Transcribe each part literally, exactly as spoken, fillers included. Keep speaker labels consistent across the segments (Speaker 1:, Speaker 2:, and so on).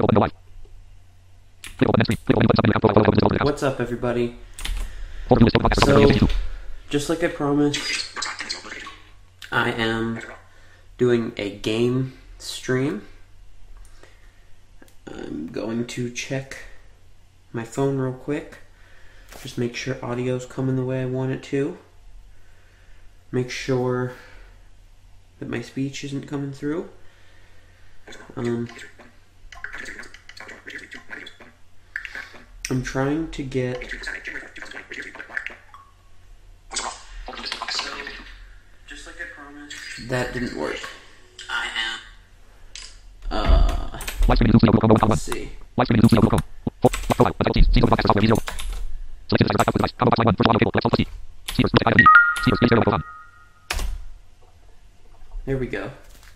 Speaker 1: What's up, everybody? So, just like I promised, I am doing a game stream. I'm going to check my phone real quick. Just make sure audio's coming the way I want it to. Make sure that my speech isn't coming through. Um, I'm trying to get... Just like I promised. That didn't work. I am. Uh, let's see. There we go.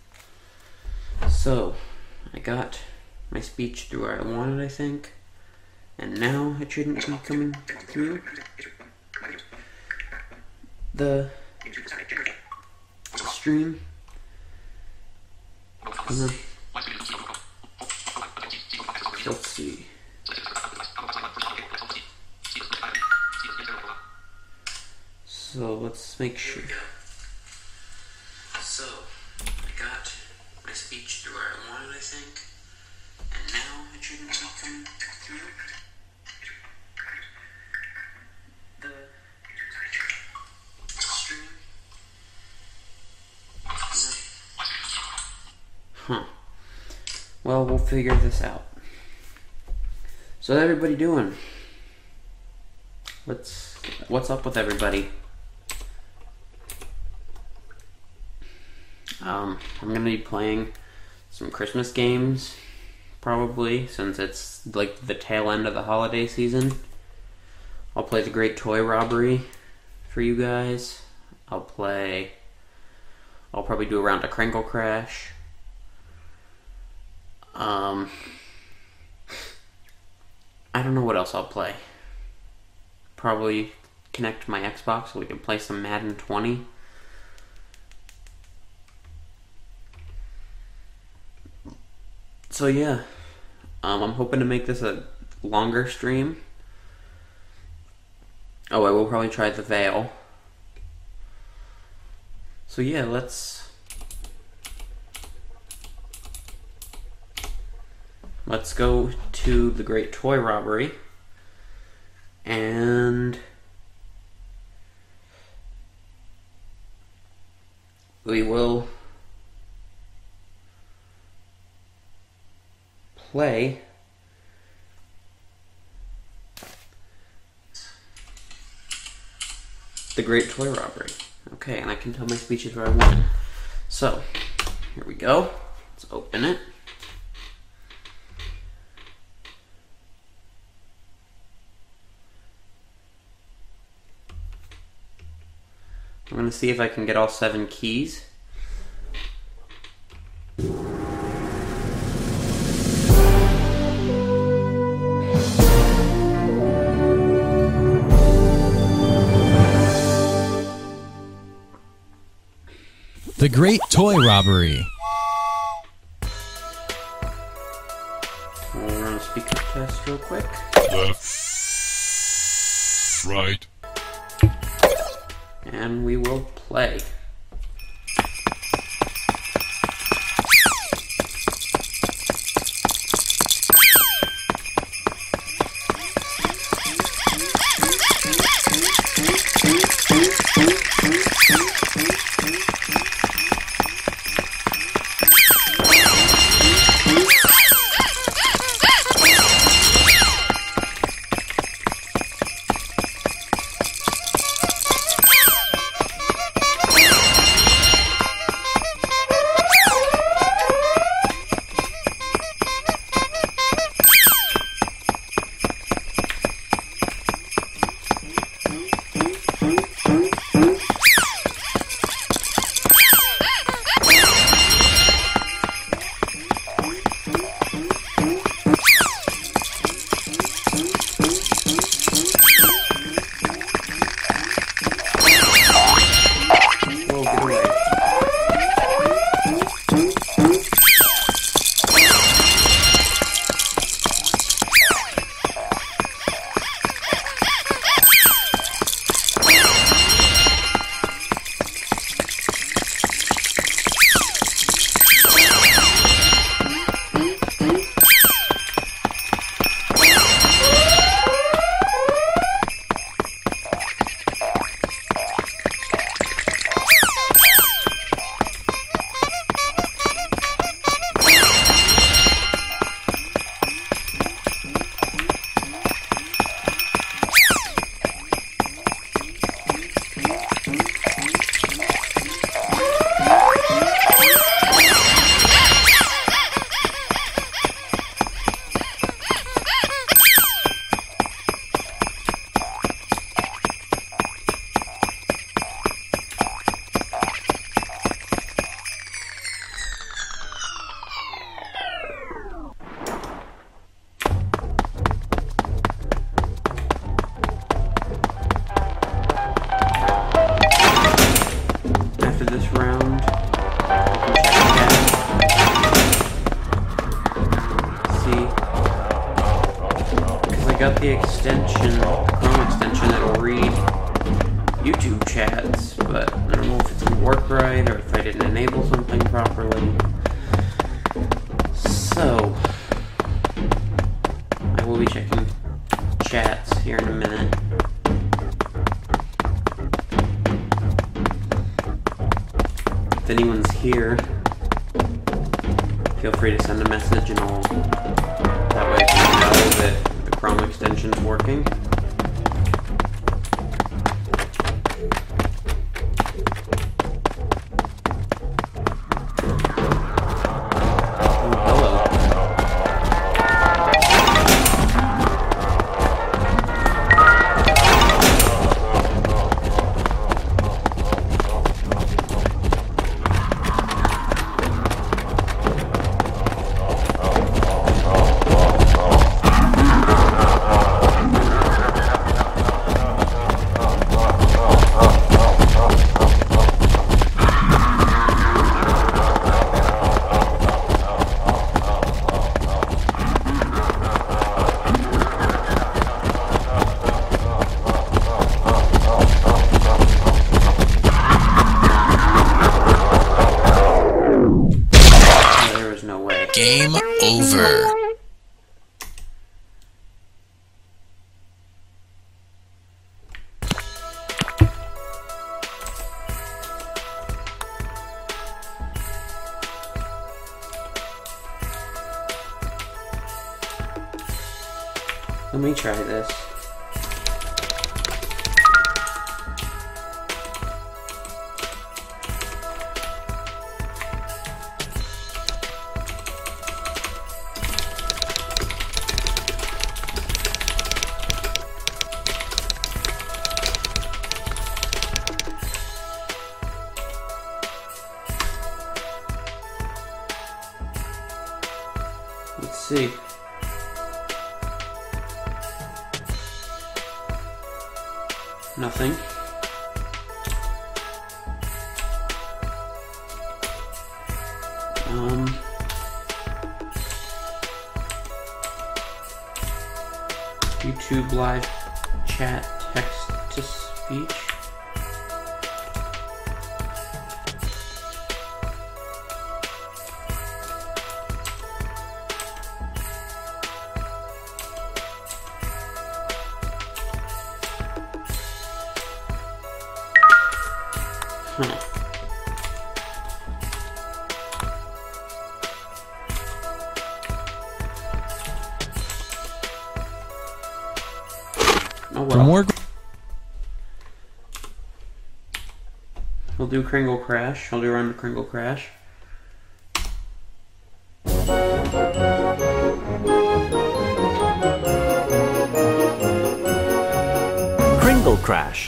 Speaker 1: So, I got my speech through where I wanted, I think. And now it shouldn't be coming through. The stream. Come on. Let's see. So let's make sure. So I got my speech through where I wanted, I think, and now it shouldn't be coming through. The stream. Huh. Well, we'll figure this out. So, how's everybody doing? What's what's up with everybody? Um, I'm gonna be playing some Christmas games, probably, since it's like the tail end of the holiday season. I'll play the Great Toy Robbery for you guys. I'll play... I'll probably do a round of Crinkle Crash. Um... I don't know what else I'll play. Probably connect my Xbox so we can play some Madden twenty. So yeah, um, I'm hoping to make this a longer stream. Oh, I will probably try the Veil. So yeah, let's let's go to the Great Toy Robbery, and we will play the Great Toy Robbery. Okay, and I can tell my speech is where I want it. So, here we go. Let's open it. I'm going to see if I can get all seven keys.
Speaker 2: The Great Toy Robbery.
Speaker 1: I'll run a speaker test real quick.
Speaker 3: Left. Right.
Speaker 1: And we will play. see. Because I got the extension, Chrome extension that'll read YouTube chats, but I don't know if it's gonna work right or if I didn't enable something properly. So, I will be checking chats here in a minute. If anyone's here, feel free to send a message and I'll, that way I can know that the Chrome extension's working.
Speaker 2: Game over.
Speaker 1: Let me try this. Let's see. Nothing. Um. YouTube live chat text to speech. Huh. Oh well.
Speaker 2: For more,
Speaker 1: We'll do Kringle Crash. I'll do run to Kringle Crash.
Speaker 3: Kringle Crash.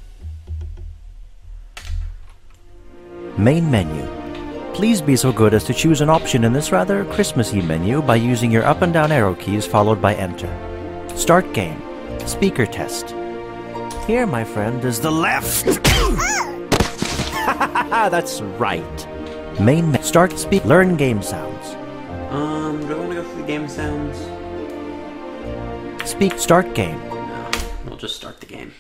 Speaker 3: Main menu. Please be so good as to choose an option in this rather Christmassy menu by using your up and down arrow keys followed by enter. Start game. Speaker test. Here, my friend, is the left. That's right. Main menu. Start speak. Learn game sounds.
Speaker 1: Um, do I want to go through the game sounds?
Speaker 3: Speak. Start game.
Speaker 1: No, we'll just start the game.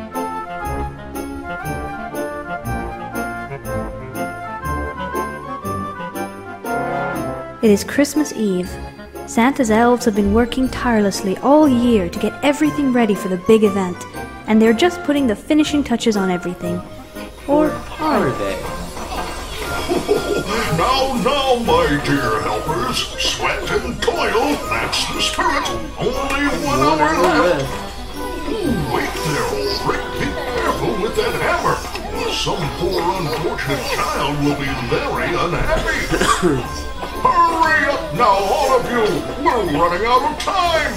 Speaker 4: It is Christmas Eve. Santa's elves have been working tirelessly all year to get everything ready for the big event, and they're just putting the finishing touches on everything. Or
Speaker 1: Are
Speaker 4: are
Speaker 1: they?
Speaker 5: Now, now, my dear helpers, sweat and toil, that's the spirit. Only one hour left. Wait there, Ulrich. Be careful with that hammer. Some poor unfortunate child will be very unhappy. Hurry up now, all of you. We're running out of time.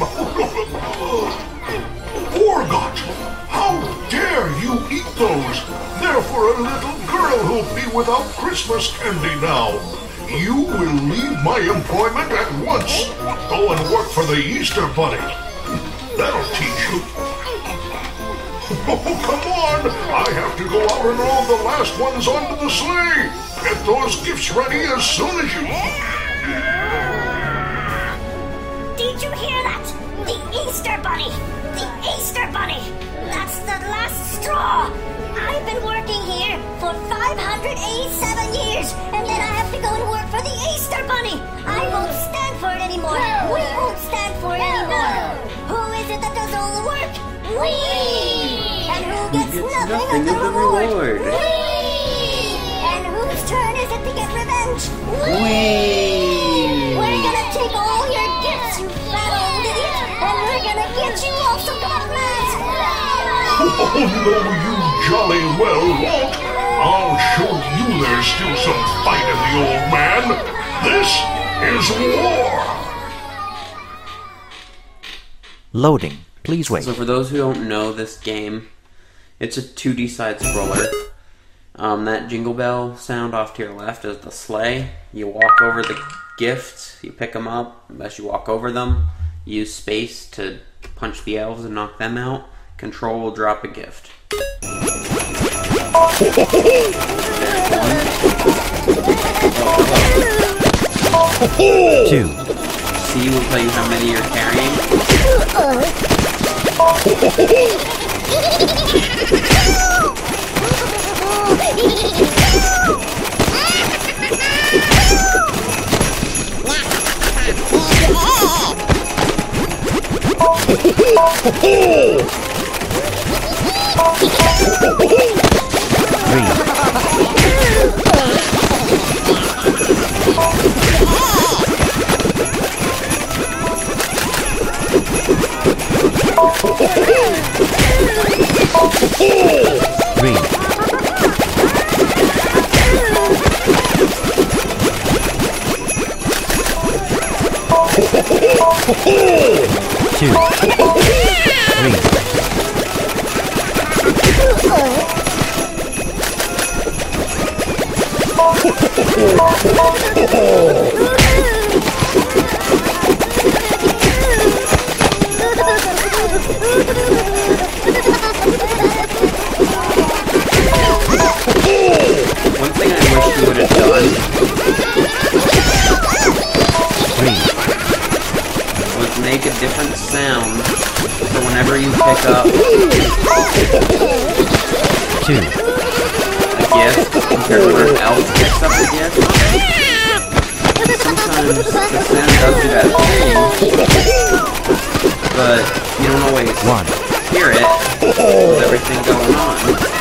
Speaker 5: Orgot, how dare you eat those? They're for a little girl who'll be without Christmas candy now. You will leave my employment at once. Go and work for the Easter Bunny. That'll teach you. Oh, come on! I have to go out and roll the last ones onto the sleigh. Get those gifts ready as soon as you...
Speaker 6: Bunny! The Easter Bunny! That's the last straw! I've been working here for five hundred eighty-seven years, and then I have to go and work for the Easter Bunny! I won't stand for it anymore! No. We won't stand for it anymore! No. Who is it that does all the work? We! And who gets,
Speaker 1: who gets
Speaker 6: nothing,
Speaker 1: nothing
Speaker 6: of the reward?
Speaker 1: reward?
Speaker 6: We! And whose turn is it to get revenge?
Speaker 1: We!
Speaker 6: We're gonna take all your gifts, you fat old idiot, and we're gonna get you all some buttons!
Speaker 5: Oh, no, you jolly well won't. I'll show you there's still some fight in the old man. This is war.
Speaker 3: Loading. Please wait.
Speaker 1: So for those who don't know this game, it's a two D side-scroller. Um, that jingle bell sound off to your left is the sleigh. You walk over the gifts, you pick them up. As you walk over them, you use space to punch the elves and knock them out. Control will drop a gift.
Speaker 3: Two.
Speaker 1: C will tell you how many you're carrying.
Speaker 3: Three. Two. Three.
Speaker 1: One thing I wish you would have done was make a different sound for whenever you pick up
Speaker 3: Two.
Speaker 1: a gift compared to when an elf picks up a gift. Sometimes the sound does do that thing, but you don't always
Speaker 3: One.
Speaker 1: hear it with everything going on.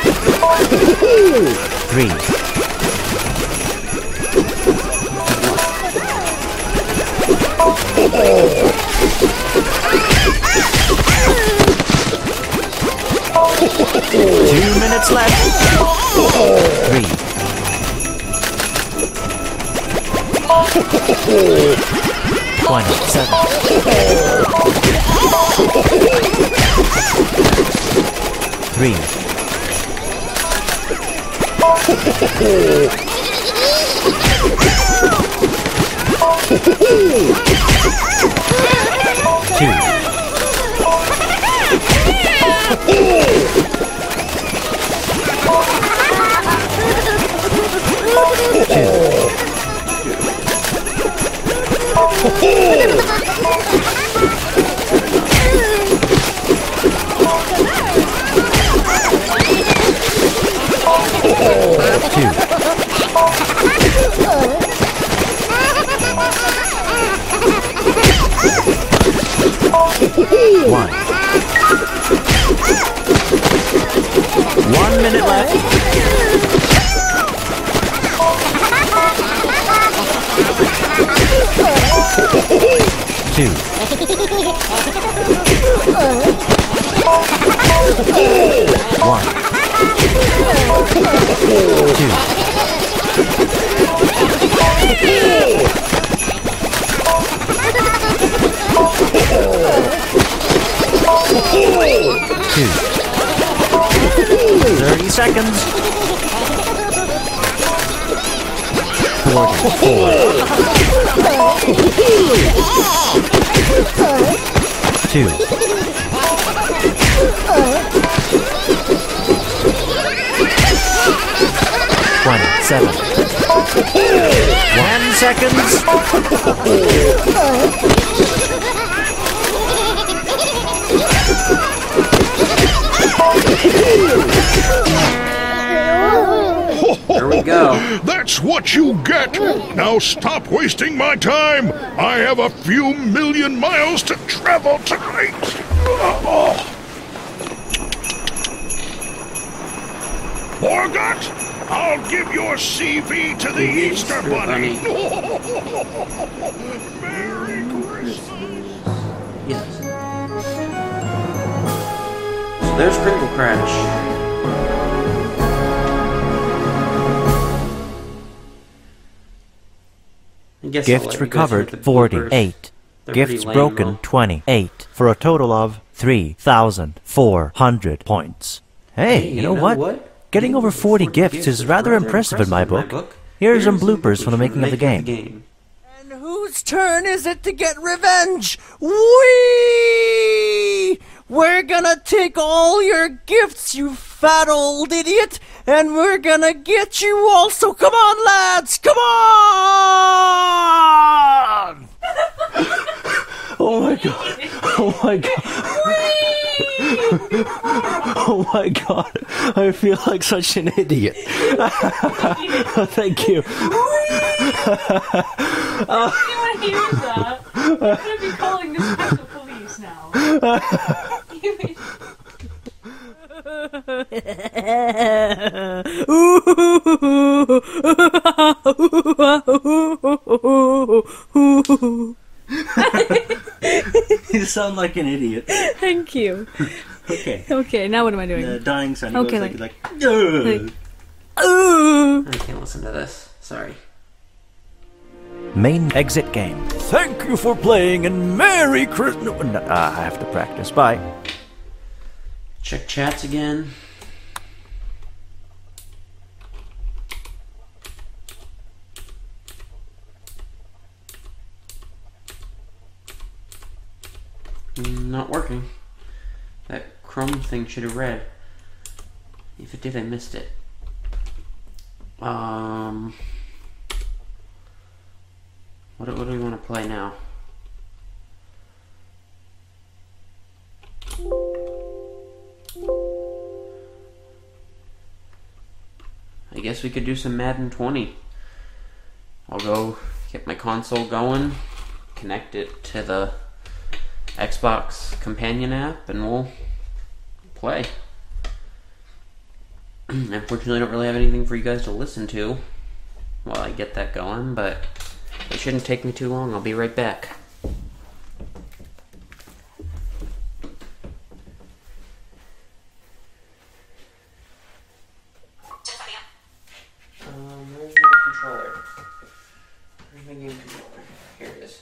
Speaker 3: Three. Two minutes left. Three. Twenty-seven. Three. Two. One. One minute left. Two. One. Two. Two. Thirty seconds. Forty-four. Two. Twenty-seven. Ten seconds.
Speaker 5: That's what you get! Now stop wasting my time! I have a few million miles to travel tonight! Morgot, I'll give your C V to the Easter Bunny! Merry Christmas!
Speaker 1: Yes. So there's Crinkle Crash. I guess I'll let
Speaker 3: Gifts
Speaker 1: you guys
Speaker 3: recovered,
Speaker 1: have the bloopers.
Speaker 3: forty-eight.
Speaker 1: They're
Speaker 3: Gifts
Speaker 1: pretty lame,
Speaker 3: broken,
Speaker 1: though.
Speaker 3: twenty-eight. For a total of three thousand four hundred points. Hey,
Speaker 1: Hey,
Speaker 3: you know what? Getting over forty gifts is rather impressive in my book. Here are some bloopers from the making of the game.
Speaker 7: And whose turn is it to get revenge? We! We're gonna take all your gifts, you fat old idiot, and we're gonna get you also. Come on, lads! Come on!
Speaker 3: Oh my god. Oh my god. Oh my god. I feel like such an idiot. Thank you.
Speaker 8: Anyone hears that, I'm gonna be calling the special police now.
Speaker 3: You sound like an idiot.
Speaker 8: Thank you.
Speaker 3: Okay.
Speaker 8: Okay, now what am I doing?
Speaker 3: The dying sound
Speaker 8: Okay,
Speaker 3: goes
Speaker 8: like-
Speaker 3: like, like, "Ugh."
Speaker 8: like- Ooh.
Speaker 1: I can't listen to this. Sorry.
Speaker 3: Main exit game. Thank you for playing and Merry Christmas. No, no, uh, I have to practice. Bye.
Speaker 1: Check chats again. Not working. That Chrome thing should have read. If it did, I missed it. Um, what, what do we want to play now? I guess we could do some Madden twenty. I'll go get my console going, connect it to the Xbox companion app, and we'll play. Unfortunately, I don't really have anything for you guys to listen to while I get that going, but it shouldn't take me too long. I'll be right back. Um, where's my controller? Where's my game controller? Here it is.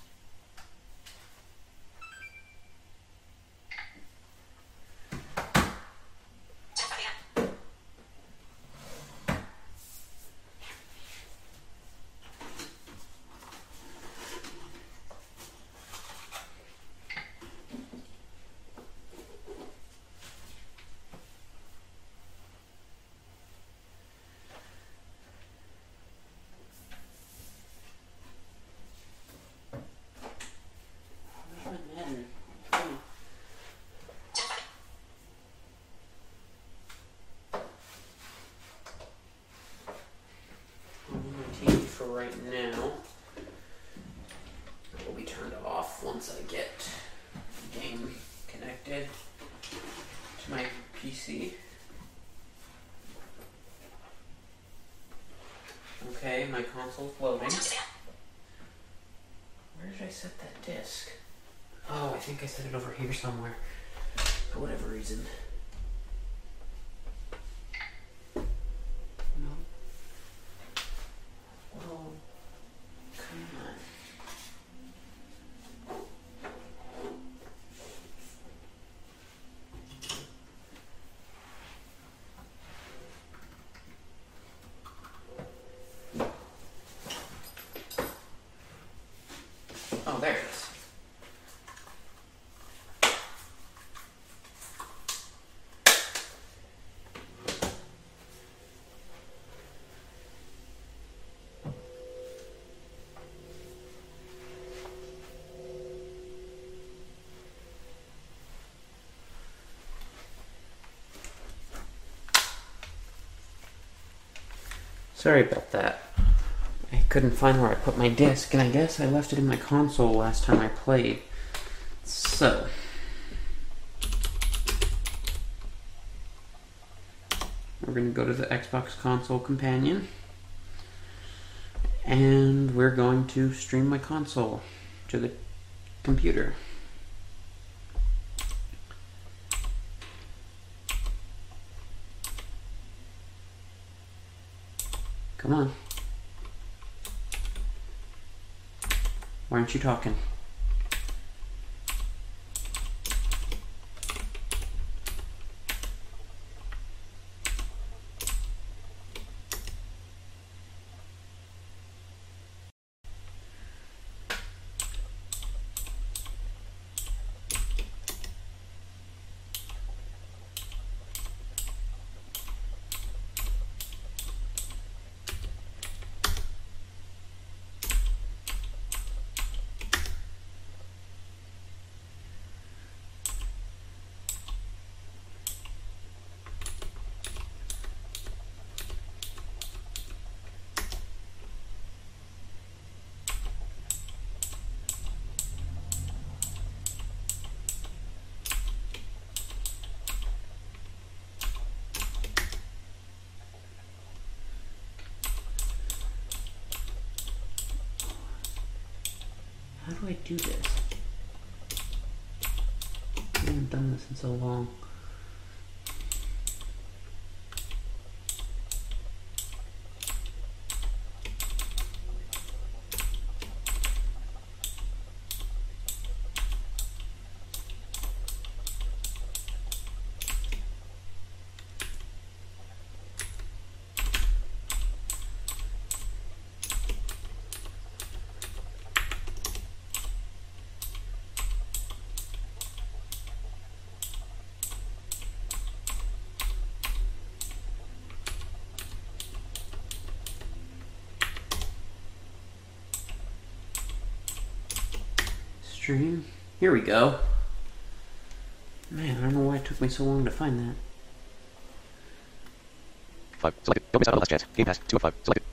Speaker 1: Where's my Madden? Oh. On my T V for right now. It will be turned off once I get the game connected to my P C. Okay, my console's loading. Where did I set that disc? Oh, I think I set it over here somewhere. For whatever reason. No. Well, come on. Oh, there it is. Sorry about that. I couldn't find where I put my disc, and I guess I left it in my console last time I played. So... we're going to go to the Xbox Console Companion. And we're going to stream my console to the computer. Come on. Why aren't you talking? How do I do this? I haven't done this in so long. Stream. Here we go. Man, I don't know why it took me so long to find that.
Speaker 9: Five. Selected. Don't miss out on the last chance. Game Pass. Two of five. Selected.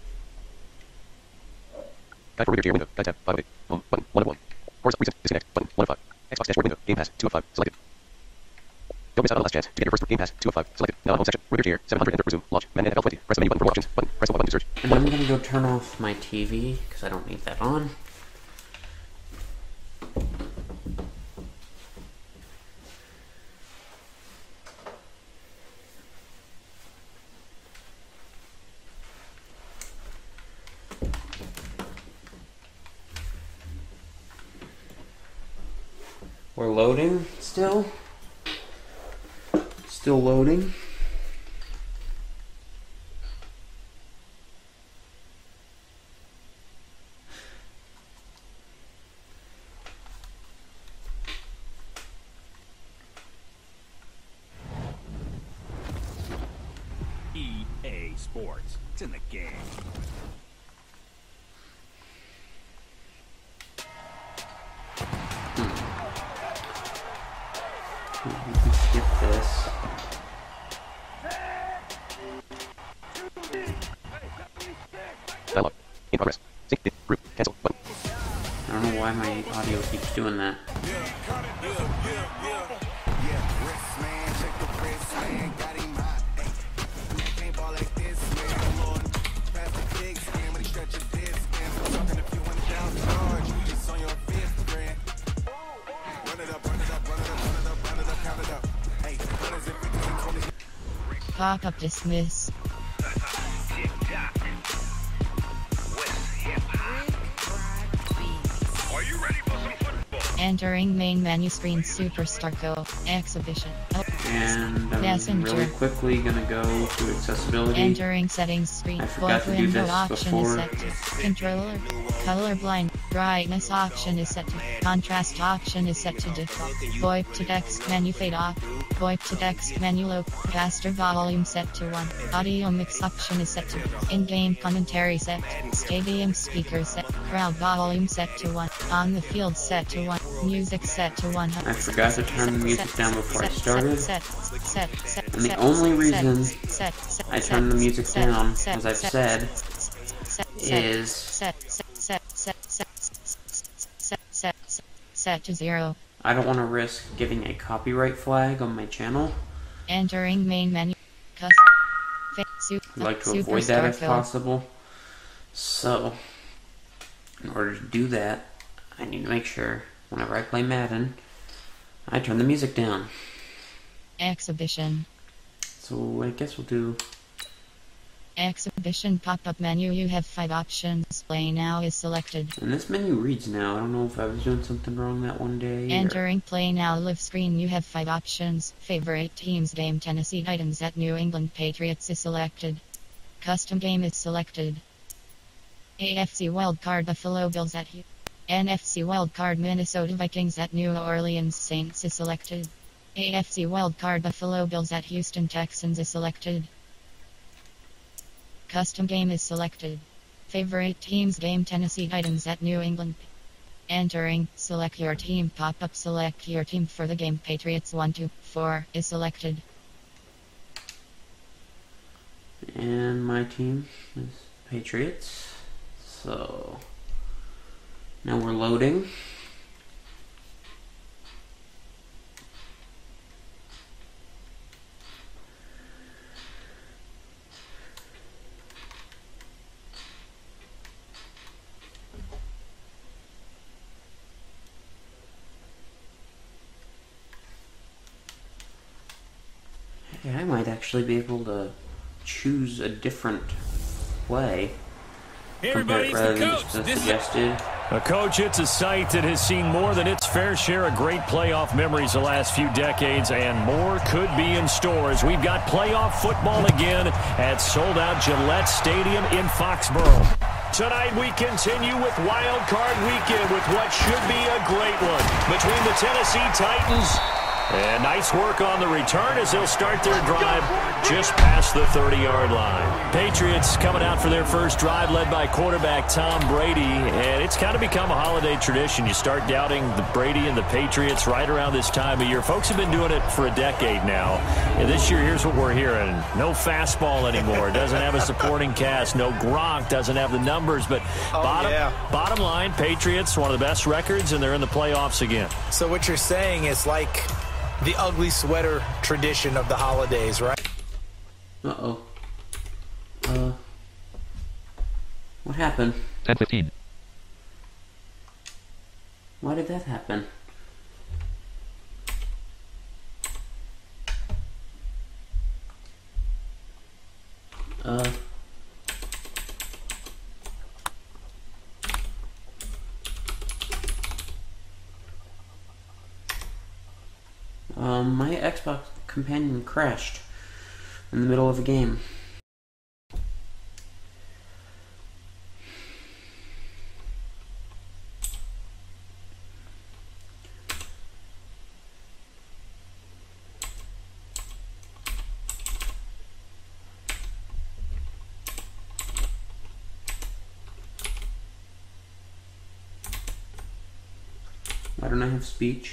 Speaker 9: Guide for reader to your window. Guide tab. Five of eight. Home. Button. One of one. Force. Recent. Disconnect. Button. One of five. Xbox dashboard window. Game Pass. Two of five. Selected. Don't miss out on the last chance to get your first Game Pass. Two of five. Selected. Now on home section. Reader to your seven hundred. Enter. Resume. Launch. Man N F L twenty. Press the menu button for more options. Button. Press the button to search.
Speaker 1: And I'm gonna go turn off my T V because I don't need that on. We're loading still. Still loading.
Speaker 10: E A Sports. It's in the game.
Speaker 1: We can skip this.
Speaker 9: Dialog. In progress. Sync. In. Group. Cancel. Button.
Speaker 1: I don't know why my audio keeps doing that.
Speaker 11: Pop-up dismiss. Entering main menu screen Superstar Go Exhibition.
Speaker 1: And I'm
Speaker 11: Messenger.
Speaker 1: really quickly gonna go to accessibility.
Speaker 11: Entering settings screen.
Speaker 1: I forgot to do
Speaker 11: window
Speaker 1: this
Speaker 11: option
Speaker 1: before.
Speaker 11: is set to controller. Colorblind. Brightness option is set to contrast option is set to default. VoIP to text menu fade off. VoIP to text menu low. Caster volume set to one. Audio mix option is set to in-game commentary set. Stadium speaker set. Crowd volume set to one. On the field set to one. Music set to one hundred.
Speaker 1: I forgot to turn the music down before I started.
Speaker 11: Set, set, set,
Speaker 1: And the
Speaker 11: set,
Speaker 1: only
Speaker 11: set,
Speaker 1: reason
Speaker 11: set, set,
Speaker 1: I turned the music
Speaker 11: set,
Speaker 1: down,
Speaker 11: set,
Speaker 1: as I've
Speaker 11: set,
Speaker 1: said,
Speaker 11: set,
Speaker 1: is
Speaker 11: set, set, set, set, set, set, set, set, set to zero.
Speaker 1: I don't want to risk getting a copyright flag on my channel.
Speaker 11: Entering main menu. Cus- fa- super,
Speaker 1: I'd like to avoid that if
Speaker 11: Superstar
Speaker 1: possible. So, in order to do that, I need to make sure, whenever I play Madden, I turn the music down.
Speaker 11: Exhibition.
Speaker 1: So, I guess we'll do...
Speaker 11: Exhibition pop-up menu. You have five options. Play now is selected.
Speaker 1: And this menu reads now. I don't know if I was doing something wrong that one day. Or...
Speaker 11: Entering play now live screen. You have five options. Favorite teams game. Tennessee Titans at New England Patriots is selected. Custom game is selected. A F C wildcard Buffalo Bills at Houston. N F C wildcard Minnesota Vikings at New Orleans Saints is selected. A F C wildcard Buffalo Bills at Houston Texans is selected. Custom game is selected. Favorite teams game Tennessee Titans at New England. Entering, select your team pop-up. Select your team for the game. Patriots one two four is selected.
Speaker 1: And my team is Patriots. So, now we're loading. I might actually be able to choose a different play.
Speaker 12: Hey everybody, it's the coach. This
Speaker 1: suggested.
Speaker 12: A coach, it's a site that has seen more than its fair share of great playoff memories the last few decades, and more could be in store as we've got playoff football again at sold-out Gillette Stadium in Foxborough. Tonight we continue with Wild Card Weekend with what should be a great one between the Tennessee Titans. And nice work on the return as they'll start their drive just past the thirty-yard line. Patriots coming out for their first drive led by quarterback Tom Brady. And it's kind of become a holiday tradition. You start doubting the Brady and the Patriots right around this time of year. Folks have been doing it for a decade now. And this year, here's what we're hearing. No fastball anymore. Doesn't have a supporting cast. No Gronk. Doesn't have the numbers. But
Speaker 13: oh,
Speaker 12: bottom,
Speaker 13: yeah.
Speaker 12: bottom line, Patriots, one of the best records, and they're in the playoffs again.
Speaker 13: So what you're saying is like the ugly sweater tradition of the holidays, right?
Speaker 1: Uh-oh. Uh, what happened?
Speaker 9: ten fifteen.
Speaker 1: Why did that happen? Uh... Um, my Xbox companion crashed in the middle of a game. Why don't I have speech?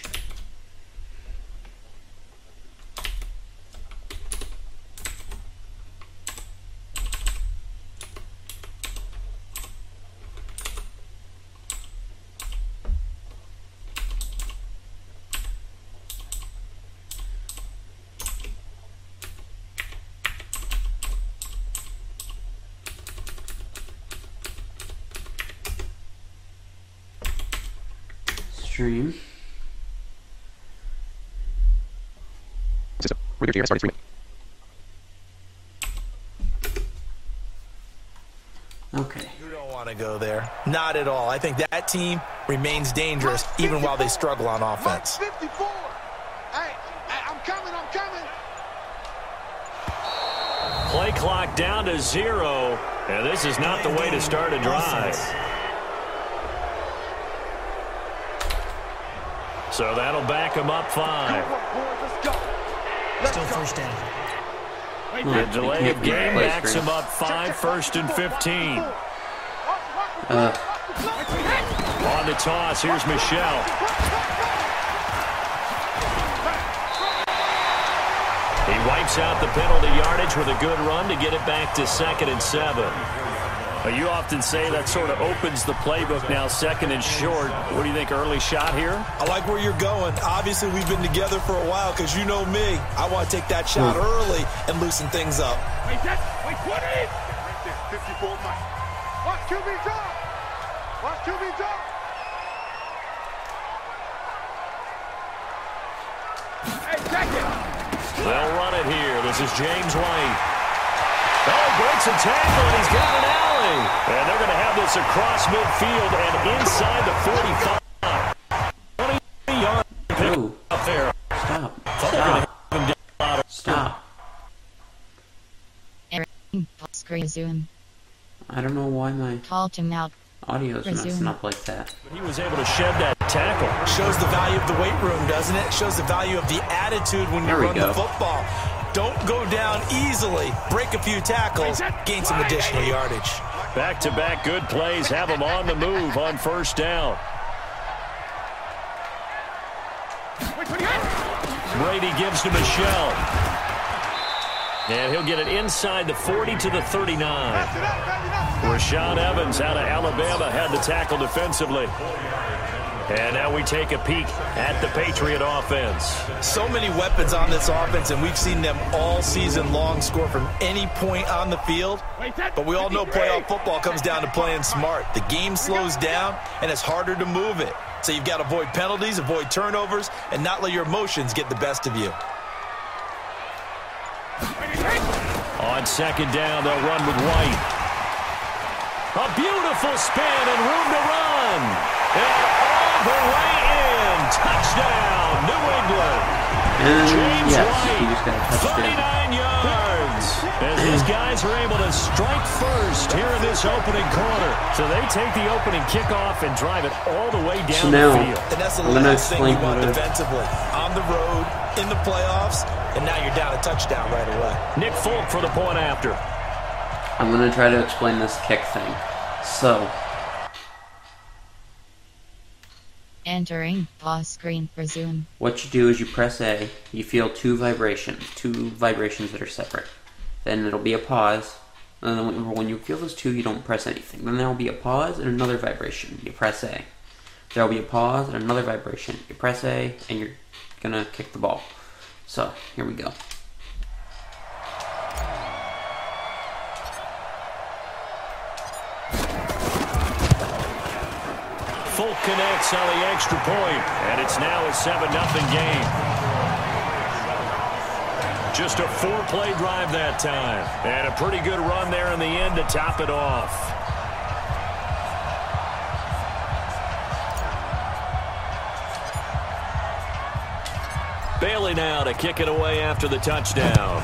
Speaker 1: Stream.
Speaker 9: System. Radio G R started streaming.
Speaker 1: Okay.
Speaker 13: You don't want to go there. Not at all. I think that team remains dangerous even while they struggle on offense.
Speaker 5: fifty-four. Hey, hey, I'm coming, I'm coming.
Speaker 12: Play clock down to zero, and this is not the way to start a drive. So that'll back him up five.
Speaker 7: Still first down.
Speaker 12: The delay of game backs him up five, first and fifteen.
Speaker 1: Uh.
Speaker 12: On the toss, here's Michelle. He wipes out the penalty yardage with a good run to get it back to second and seven. You often say that sort of opens the playbook now, second and short. What do you think, early shot here?
Speaker 13: I like where you're going. Obviously, we've been together for a while because you know me. I want to take that shot early and loosen things up.
Speaker 14: Wait, that, wait, twenty! fifty-four Mike. Watch Q B drop! Watch Q B drop! Hey, check it!
Speaker 12: They'll run it here. This is James White. Oh, breaks a tackle, and he's got an alley. And they're going to have this across midfield and inside the forty-five. twenty yards
Speaker 1: Ooh.
Speaker 12: up there.
Speaker 1: Stop. Stop. Stop.
Speaker 11: Screen zoom.
Speaker 1: I don't know why my
Speaker 11: Call him out.
Speaker 1: audio's
Speaker 11: Resume.
Speaker 1: messing up like that.
Speaker 12: He was able to shed that tackle.
Speaker 13: Shows the value of the weight room, doesn't it? Shows the value of the attitude when you
Speaker 1: There we
Speaker 13: run
Speaker 1: go.
Speaker 13: the football. Don't go down easily. Break a few tackles. Gain some additional yardage.
Speaker 12: Back-to-back good plays have him on the move on first down. Brady gives to Michelle. And he'll get it inside the forty to the thirty-nine. Rashaan Evans out of Alabama had the tackle defensively. And now we take a peek at the Patriot offense.
Speaker 13: So many weapons on this offense, and we've seen them all season long score from any point on the field. But we all know playoff football comes down to playing smart. The game slows down, and it's harder to move it. So you've got to avoid penalties, avoid turnovers, and not let your emotions get the best of you.
Speaker 12: On second down, they'll run with White. A beautiful spin and room to run. And all the way in. Touchdown, New England.
Speaker 1: And
Speaker 12: James
Speaker 1: yes,
Speaker 12: White,
Speaker 1: he just got a touchdown.
Speaker 12: thirty-nine yards. As these guys are able to strike first here in this opening quarter. So they take the opening kickoff and drive it all the way down
Speaker 1: So now,
Speaker 12: the field.
Speaker 13: And that's the
Speaker 1: I'm gonna
Speaker 13: last thing you
Speaker 1: explain how
Speaker 13: want
Speaker 1: to-
Speaker 13: defensively. On the road, in the playoffs, and now you're down a touchdown right away.
Speaker 12: Nick Folk for the point after.
Speaker 1: I'm going to try to explain this kick thing. So,
Speaker 11: Entering pause screen. Resume.
Speaker 1: what you do is you press A, you feel two vibrations, two vibrations that are separate. Then it'll be a pause, and then when- when you feel those two, you don't press anything. Then there'll be a pause and another vibration. You press A. There'll be a pause and another vibration. You press A, and you're gonna kick the ball. So, here we go.
Speaker 12: Folk connects on the extra point, and it's now a seven nothing game. Just a four-play drive that time, and a pretty good run there in the end to top it off. Bailey now to kick it away after the touchdown.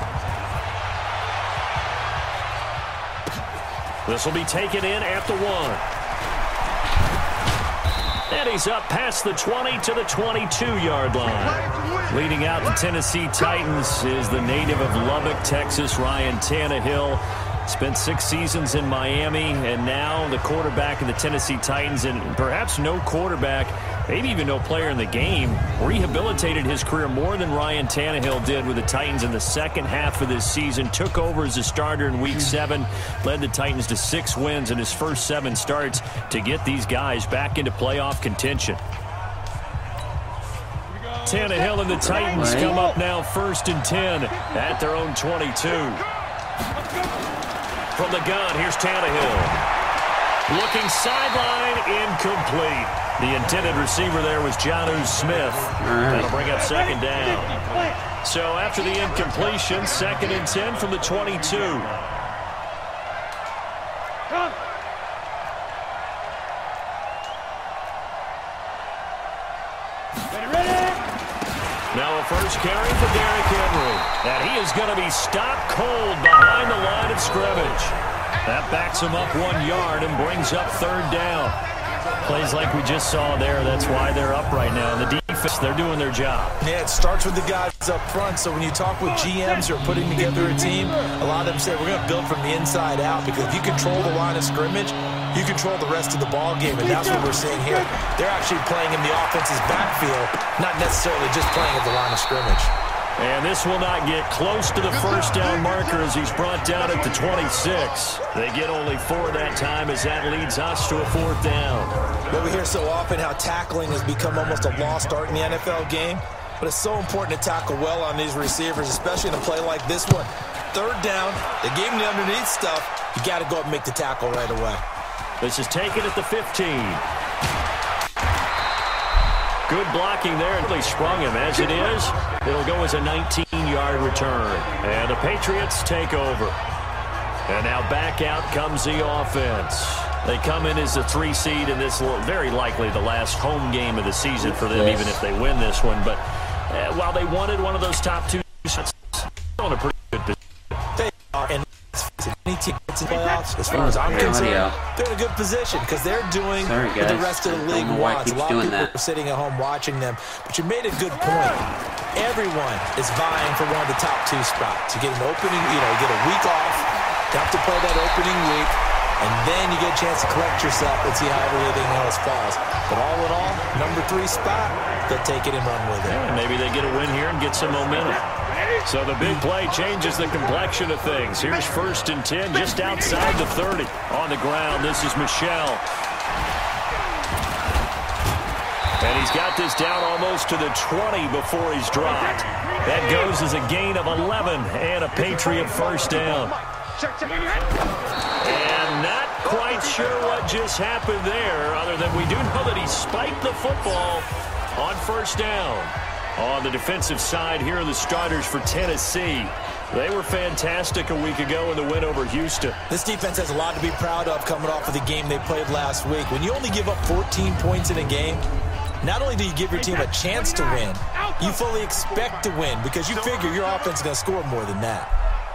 Speaker 12: This will be taken in at the one. And he's up past the twenty to the twenty-two-yard line. Leading out the Tennessee Titans is the native of Lubbock, Texas, Ryan Tannehill. Spent six seasons in Miami, and now the quarterback of the Tennessee Titans, and perhaps no quarterback, maybe even no player in the game, rehabilitated his career more than Ryan Tannehill did with the Titans in the second half of this season. Took over as a starter in week seven, led the Titans to six wins in his first seven starts to get these guys back into playoff contention. Tannehill and the Titans come up now first and ten at their own twenty-two. From the gun, here's Tannehill. Looking sideline, incomplete. The intended receiver there was Jonnu Smith. That'll bring up second down. So after the incompletion, second and ten from the twenty-two. Now a first carry for Derrick Henry. And he is going to be stopped cold behind the line of scrimmage. That backs him up one yard and brings up third down. Plays like we just saw there. That's why they're up right now. And the defense, they're doing their job.
Speaker 13: Yeah, it starts with the guys up front. So when you talk with G Ms who are putting together a team, a lot of them say we're going to build from the inside out, because if you control the line of scrimmage, you control the rest of the ball game, and that's what we're seeing here. They're actually playing in the offense's backfield, not necessarily just playing at the line of scrimmage.
Speaker 12: And this will not get close to the first down marker as he's brought down at the twenty-six. They get only four that time as that leads us to a fourth down.
Speaker 13: Well, we hear so often how tackling has become almost a lost art in the N F L game, but it's so important to tackle well on these receivers, especially in a play like this one. Third down, they gave him the underneath stuff. You got to go up and make the tackle right away.
Speaker 12: This is taken at the fifteen. Good blocking there, and they sprung him. As it is, it'll go as a nineteen-yard return. And the Patriots take over. And now back out comes the offense. They come in as a three seed, and this will very likely the last home game of the season for them, even if they win this one. But uh, while they wanted one of those top two shots, they're in a pretty good position.
Speaker 13: They are, and any team that's in playoffs, as far as I'm concerned, they're in a good position because they're doing
Speaker 1: Sorry,
Speaker 13: what the rest of the league wants. A lot of people
Speaker 1: that.
Speaker 13: are sitting at home watching them, but you made a good point. Everyone is vying for one of the top two spots. You get an opening, you know, you get a week off, you have to play that opening week, and then you get a chance to collect yourself and see how everything else falls. But all in all, number three spot, they'll take it and run with it.
Speaker 12: Yeah, maybe they get a win here and get some momentum. So the big play changes the complexion of things. Here's first and ten just outside the thirty. On the ground, this is Michel. And he's got this down almost to the twenty before he's dropped. That goes as a gain of eleven and a Patriot first down. And not quite sure what just happened there, other than we do know that he spiked the football on first down. On the defensive side, here are the starters for Tennessee. They were fantastic a week ago in the win over Houston.
Speaker 13: This defense has a lot to be proud of coming off of the game they played last week. When you only give up fourteen points in a game, not only do you give your team a chance to win, you fully expect to win because you figure your offense is going to score more than that.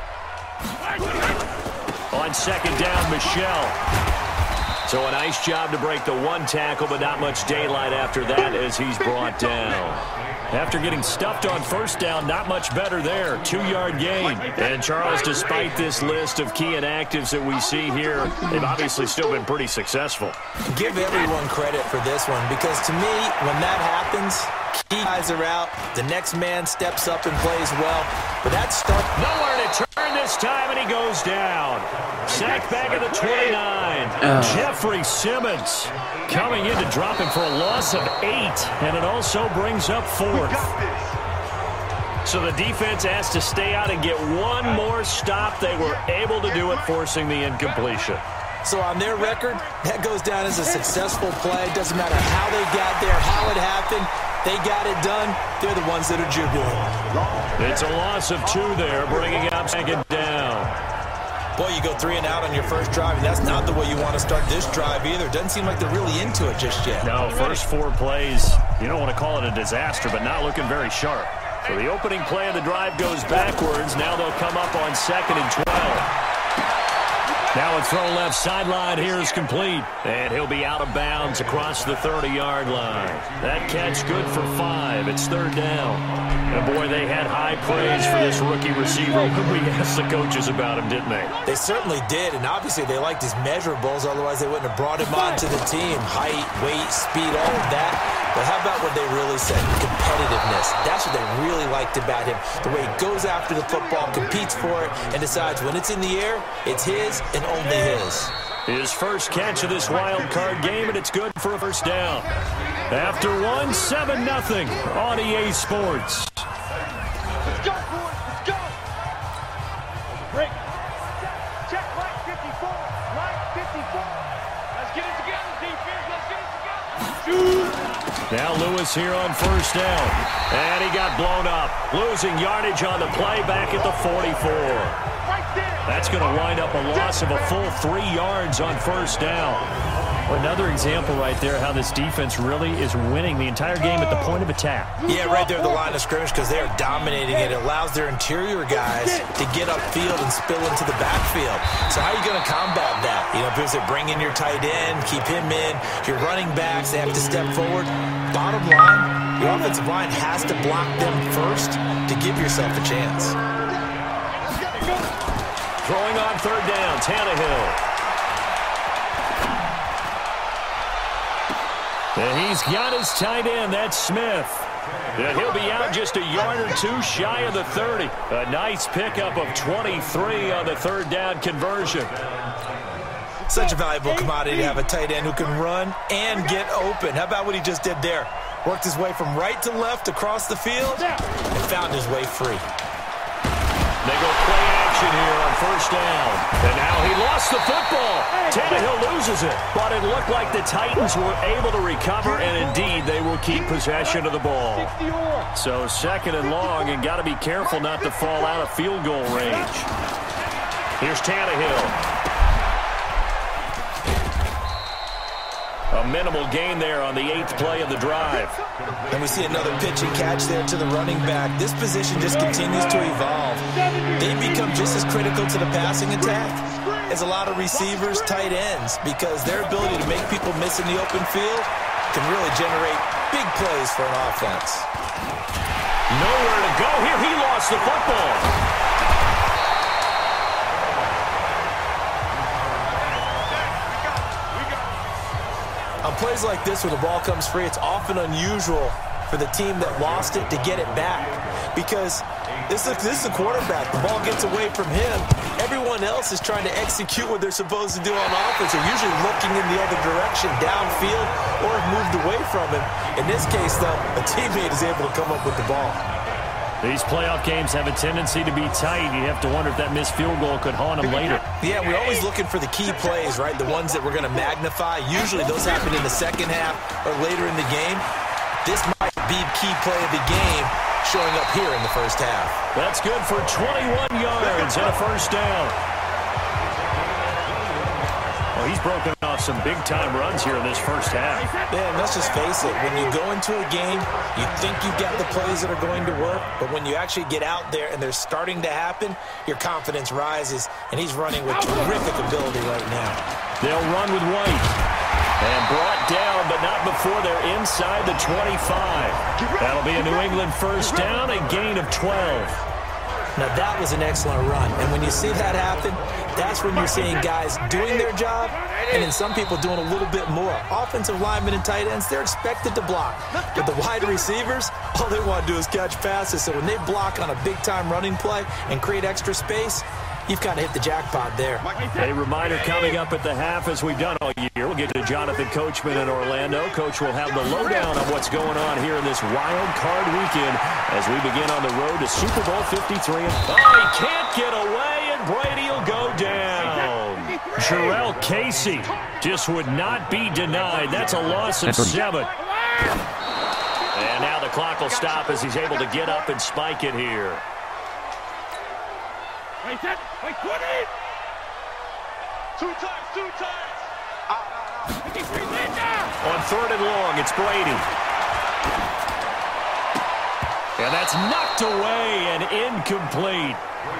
Speaker 12: On second down, Michel. So a nice job to break the one tackle, but not much daylight after that as he's brought down. After getting stuffed on first down, not much better there. Two-yard gain. And Charles, despite this list of key inactives that we see here, they've obviously still been pretty successful.
Speaker 13: Give everyone credit for this one because to me, when that happens, key guys are out, the next man steps up and plays well. But that start...
Speaker 12: Nowhere to turn this time, and he goes down. Sacked back at the twenty-nine.
Speaker 1: Oh.
Speaker 12: Jeffrey Simmons coming in to drop him for a loss of eight, and it also brings up fourth. So the defense asked to stay out and get one more stop. They were able to do it, forcing the incompletion.
Speaker 13: So on their record, that goes down as a successful play. It doesn't matter how they got there, how it happened. They got it done. They're the ones that are jubilant.
Speaker 12: It's a loss of two there, bringing up second down.
Speaker 13: Boy, you go three and out on your first drive, and that's not the way you want to start this drive either. Doesn't seem like they're really into it just yet.
Speaker 12: No, first four plays, you don't want to call it a disaster, but not looking very sharp. So the opening play of the drive goes backwards. Now they'll come up on second and twelve. Now a throw left sideline here is complete. And he'll be out of bounds across the thirty-yard line. That catch good for five. It's third down. And boy, they had high praise for this rookie receiver when we asked the coaches about him, didn't they?
Speaker 13: They certainly did, and obviously they liked his measurables. Otherwise, they wouldn't have brought him onto the team. Height, weight, speed, all of that. But how about what they really said? Competitiveness. That's what they really liked about him. The way he goes after the football, competes for it, and decides when it's in the air, it's his and only his.
Speaker 12: His first catch of this wild card game, and it's good for a first down. After one, seven nothing on E A Sports.
Speaker 14: Let's go, boys. Let's go. Break. Check right fifty-four. Right fifty-four. Let's get it together, defense. Let's get it together.
Speaker 12: Now Lewis here on first down. And he got blown up. Losing yardage on the play back at the forty-four. That's going to wind up a loss of a full three yards on first down. Another example right there how this defense really is winning the entire game at the point of attack.
Speaker 13: Yeah, right there at the line of scrimmage because they are dominating it. It allows their interior guys to get upfield and spill into the backfield. So how are you going to combat that? You know, because they bring in your tight end, keep him in. Your running backs, they have to step forward. Bottom line, your offensive line has to block them first to give yourself a chance.
Speaker 12: Throwing on third down, Tannehill. And he's got his tight end. That's Smith. And he'll be out just a yard or two shy of the thirty. A nice pickup of twenty-three on the third down conversion.
Speaker 13: Such a valuable commodity to have a tight end who can run and get open. How about what he just did there? Worked his way from right to left across the field and found his way free.
Speaker 12: They go play action here on first down. And now he lost the football. Tannehill loses it. But it looked like the Titans were able to recover, and indeed they will keep possession of the ball. So second and long, and got to be careful not to fall out of field goal range. Here's Tannehill. A minimal gain there on the eighth play of the drive.
Speaker 13: And we see another pitch and catch there to the running back. This position just continues to evolve. They become just as critical to the passing attack as a lot of receivers, tight ends, because their ability to make people miss in the open field can really generate big plays for an offense.
Speaker 12: Nowhere to go here. He lost the football.
Speaker 13: On plays like this where the ball comes free, it's often unusual for the team that lost it to get it back, because this is, this is a quarterback. The ball gets away from him. Everyone else is trying to execute what they're supposed to do on offense. They're usually looking in the other direction, downfield, or have moved away from him. In this case, though, a teammate is able to come up with the ball.
Speaker 12: These playoff games have a tendency to be tight. You have to wonder if that missed field goal could haunt them later.
Speaker 13: Yeah, we're always looking for the key plays, right? The ones that we're going to magnify. Usually those happen in the second half or later in the game. This might be key play of the game showing up here in the first half.
Speaker 12: That's good for twenty-one yards and a first down. Well, he's broken off some big-time runs here in this first half.
Speaker 13: Yeah, and let's just face it. When you go into a game, you think you've got the plays that are going to work, but when you actually get out there and they're starting to happen, your confidence rises, and he's running with terrific ability right now.
Speaker 12: They'll run with White. And brought down, but not before they're inside the twenty-five. That'll be a New England first down, a gain of twelve.
Speaker 13: Now, that was an excellent run. And when you see that happen, that's when you're seeing guys doing their job and then some people doing a little bit more. Offensive linemen and tight ends, they're expected to block. But the wide receivers, all they want to do is catch passes. So when they block on a big-time running play and create extra space, you've kind of hit the jackpot there.
Speaker 12: A reminder coming up at the half, as we've done all year. We'll get to Jonathan Coachman in Orlando. Coach will have the lowdown on what's going on here in this wild card weekend as we begin on the road to Super Bowl fifty-three. Oh, he can't get away, and Brady will go down. Jarrell Casey just would not be denied. That's a loss of seven. And now the clock will stop as he's able to get up and spike it here.
Speaker 14: Wait, set, wait, twenty! Two times, two times!
Speaker 12: On third and long, it's Brady. And that's knocked away and incomplete.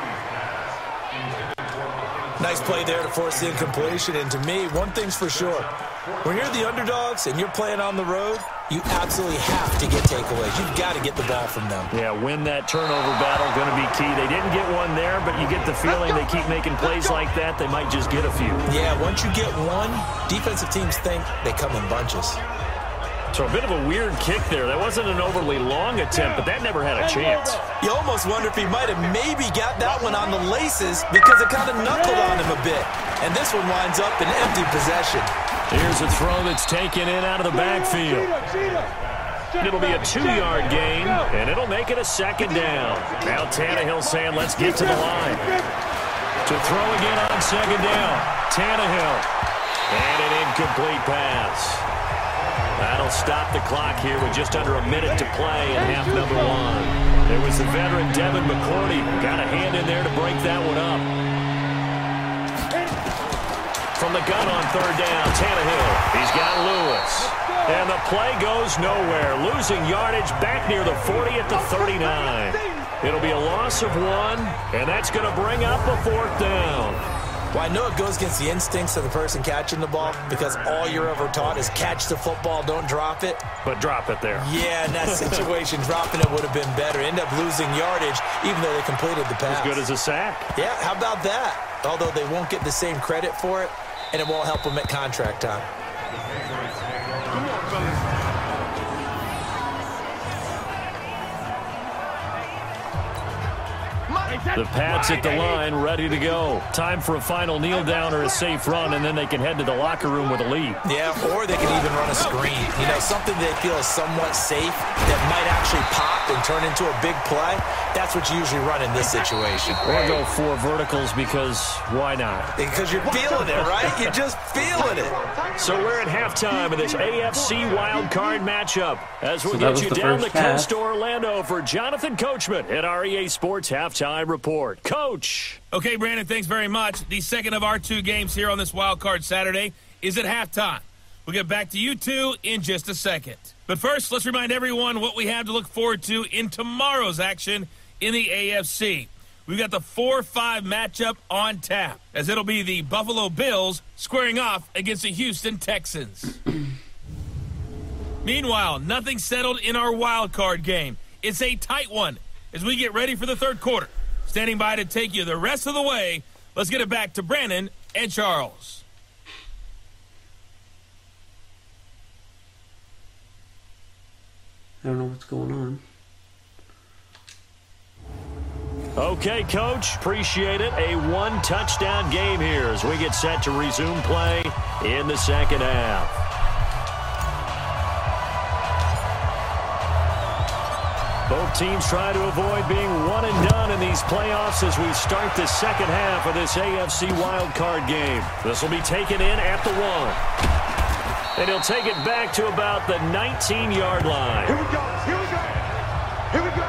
Speaker 13: Nice play there to force the incompletion. And to me, one thing's for sure. When you're the underdogs and you're playing on the road, you absolutely have to get takeaways. You've got to get the ball from them.
Speaker 12: Yeah, win that turnover battle, going to be key. They didn't get one there, but you get the feeling they keep making plays like that, they might just get a few.
Speaker 13: Yeah, once you get one, defensive teams think they come in bunches.
Speaker 12: So a bit of a weird kick there. That wasn't an overly long attempt, but that never had a chance.
Speaker 13: You almost wonder if he might have maybe got that one on the laces because it kind of knuckled on him a bit. And this one winds up in empty possession.
Speaker 12: Here's a throw that's taken in out of the backfield. It'll be a two-yard gain, and it'll make it a second down. Now Tannehill saying, let's get to the line. To throw again on second down. Tannehill. And an incomplete pass. That'll stop the clock here with just under a minute to play in half number one. It was the veteran Devin McCourty. Got a hand in there to break that one up. From the gun on third down, Tannehill. He's got Lewis. And the play goes nowhere. Losing yardage back near the forty at the thirty-nine. It'll be a loss of one, and that's going to bring up a fourth down.
Speaker 13: Well, I know it goes against the instincts of the person catching the ball because all you're ever taught is catch the football, don't drop it.
Speaker 12: But drop it there.
Speaker 13: Yeah, in that situation, dropping it would have been better. End up losing yardage even though they completed the pass.
Speaker 12: As good as a sack.
Speaker 13: Yeah, how about that? Although they won't get the same credit for it, and it won't help them at contract time.
Speaker 12: The Pats at the line, ready to go. Time for a final kneel down or a safe run, and then they can head to the locker room with a lead.
Speaker 13: Yeah, or they can even run a screen. You know, something they feel is somewhat safe that might actually pop and turn into a big play. That's what you usually run in this situation.
Speaker 12: Or go four verticals because why not?
Speaker 13: Because you're feeling it, right? You're just feeling it.
Speaker 12: So we're at halftime of this A F C wild card matchup as we
Speaker 1: So
Speaker 12: get you
Speaker 1: the
Speaker 12: down the
Speaker 1: half.
Speaker 12: coast to Orlando for Jonathan Coachman at R E A Sports Halftime Report. Coach.
Speaker 15: Okay, Brandon, thanks very much. The second of our two games here on this wild card Saturday is at halftime. We'll get back to you two in just a second. But first, let's remind everyone what we have to look forward to in tomorrow's action in the A F C. We've got the four five matchup on tap, as it'll be the Buffalo Bills squaring off against the Houston Texans. Meanwhile, nothing settled in our wild card game. It's a tight one as we get ready for the third quarter. Standing by to take you the rest of the way, let's get it back to Brandon and Charles.
Speaker 1: I don't know what's going on.
Speaker 12: Okay, Coach, appreciate it. A one-touchdown game here as we get set to resume play in the second half. Both teams try to avoid being one and done in these playoffs as we start the second half of this A F C wildcard game. This will be taken in at the one. And he'll take it back to about the nineteen-yard line.
Speaker 14: Here we go. Here we go. Here we go.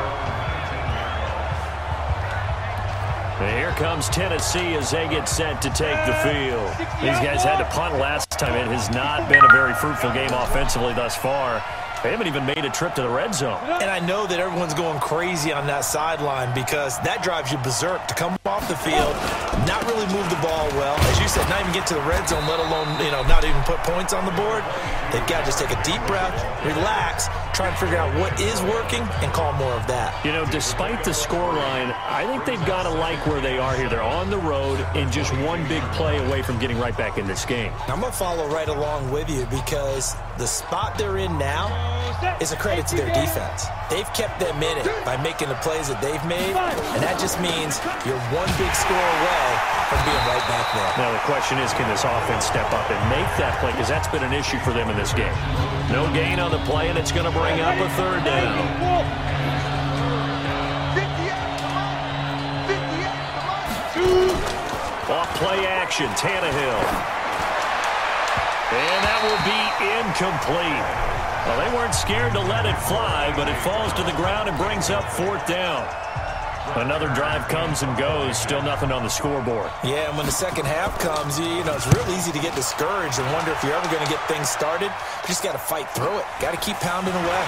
Speaker 12: And here comes Tennessee as they get set to take the field. These guys had to punt last time. It has not been a very fruitful game offensively thus far. They haven't even made a trip to the red zone.
Speaker 13: And I know that everyone's going crazy on that sideline because that drives you berserk to come off the field, not really move the ball well. As you said, not even get to the red zone, let alone, you know, not even put points on the board. They've got to just take a deep breath, relax, try and figure out what is working and call more of that.
Speaker 12: You know, despite the scoreline, I think they've got to like where they are here. They're on the road and just one big play away from getting right back in this game.
Speaker 13: I'm going to follow right along with you because the spot they're in now is a credit to their defense. They've kept them in it by making the plays that they've made, and that just means you're one big score away from being right back there.
Speaker 12: Now the question is, can this offense step up and make that play? Because that's been an issue for them in this game. No gain on the play, and it's going to bring up a third down. Off play action, Tannehill. And that will be incomplete. Well, they weren't scared to let it fly, but it falls to the ground and brings up fourth down. Another drive comes and goes, still nothing on the scoreboard.
Speaker 13: Yeah, and when the second half comes, you know, it's real easy to get discouraged and wonder if you're ever going to get things started. You just got to fight through it. Got to keep pounding away.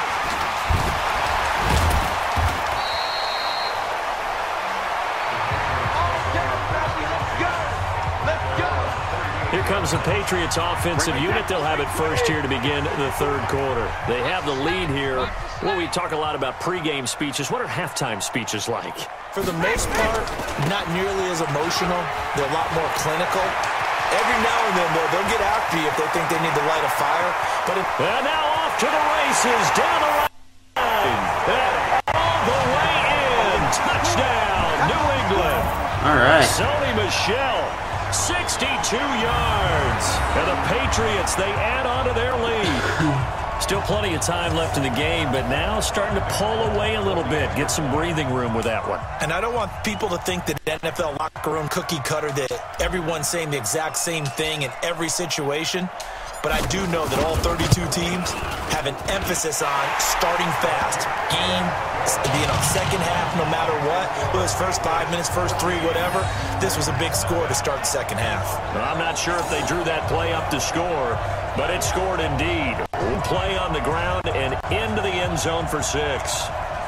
Speaker 12: Here comes the Patriots offensive unit. They'll have it first here to begin the third quarter. They have the lead here. Well, we talk a lot about pregame speeches. What are halftime speeches like?
Speaker 13: For the most part, not nearly as emotional. They're a lot more clinical. Every now and then, though, they'll get after you if they think they need to light a fire. But if
Speaker 12: and now off to the races, down the line, and all the way in. Touchdown, New England.
Speaker 1: All right.
Speaker 12: Sony Michel. sixty-two yards. And the Patriots, they add on to their lead. Still plenty of time left in the game, but now starting to pull away a little bit. Get some breathing room with that one.
Speaker 13: And I don't want people to think that N F L locker room cookie cutter, that everyone's saying the exact same thing in every situation. But I do know that all thirty-two teams have an emphasis on starting fast. Game, you know, second half, no matter what. Whether it's first five minutes, first three, whatever. This was a big score to start the second half.
Speaker 12: Well, I'm not sure if they drew that play up to score, but it scored indeed. Play on the ground and into the end zone for six.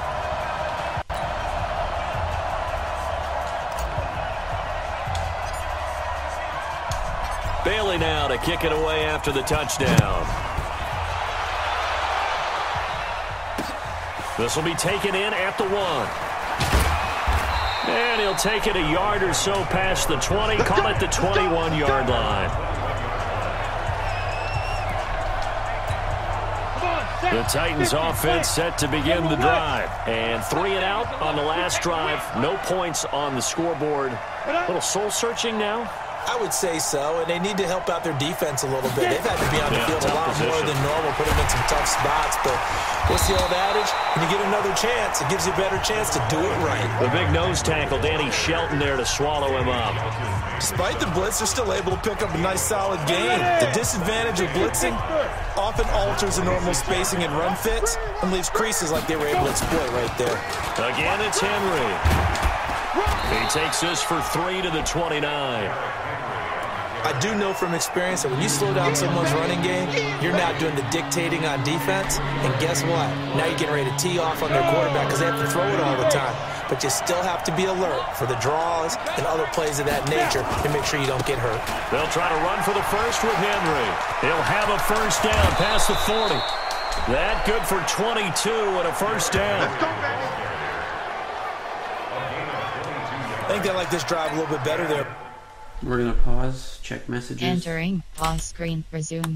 Speaker 12: Bailey now to kick it away after the touchdown. This will be taken in at the one. And he'll take it a yard or so past the twenty, call it the twenty-one-yard line. The Titans offense set to begin the drive. And three and out on the last drive. No points on the scoreboard. A little soul-searching now?
Speaker 13: I would say so, and they need to help out their defense a little bit. They've had to be on the
Speaker 12: Yeah,
Speaker 13: field a
Speaker 12: tough
Speaker 13: lot
Speaker 12: position.
Speaker 13: more than normal, put them in some tough spots. But what's the old adage? When you get another chance, it gives you a better chance to do it right.
Speaker 12: The big nose tackle, Danny Shelton there to swallow him up.
Speaker 13: Despite the blitz, they're still able to pick up a nice solid gain. The disadvantage of blitzing often alters the normal spacing and run fits and leaves creases like they were able to exploit right there.
Speaker 12: Again, it's Henry. He takes this for three to the twenty-nine.
Speaker 13: I do know from experience that when you slow down someone's running game, you're not doing the dictating on defense. And guess what? Now you're getting ready to tee off on their quarterback because they have to throw it all the time. But you still have to be alert for the draws and other plays of that nature to make sure you don't get hurt.
Speaker 12: They'll try to run for the first with Henry. He'll have a first down past the forty. That good for twenty-two and a first down.
Speaker 13: I think they like this drive a little bit better there.
Speaker 1: We're going to pause, check messages.
Speaker 11: Entering. Pause screen. Resume.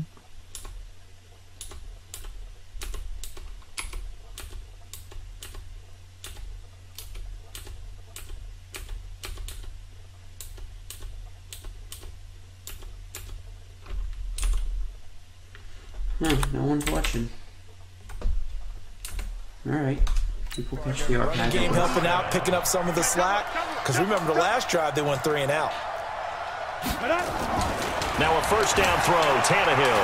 Speaker 1: Huh, no one's watching. Alright. People catch the
Speaker 13: Running
Speaker 1: archive.
Speaker 13: game helping out, picking up some of the slack. Because remember the last drive, they went three and out.
Speaker 12: Now a first down throw, Tannehill.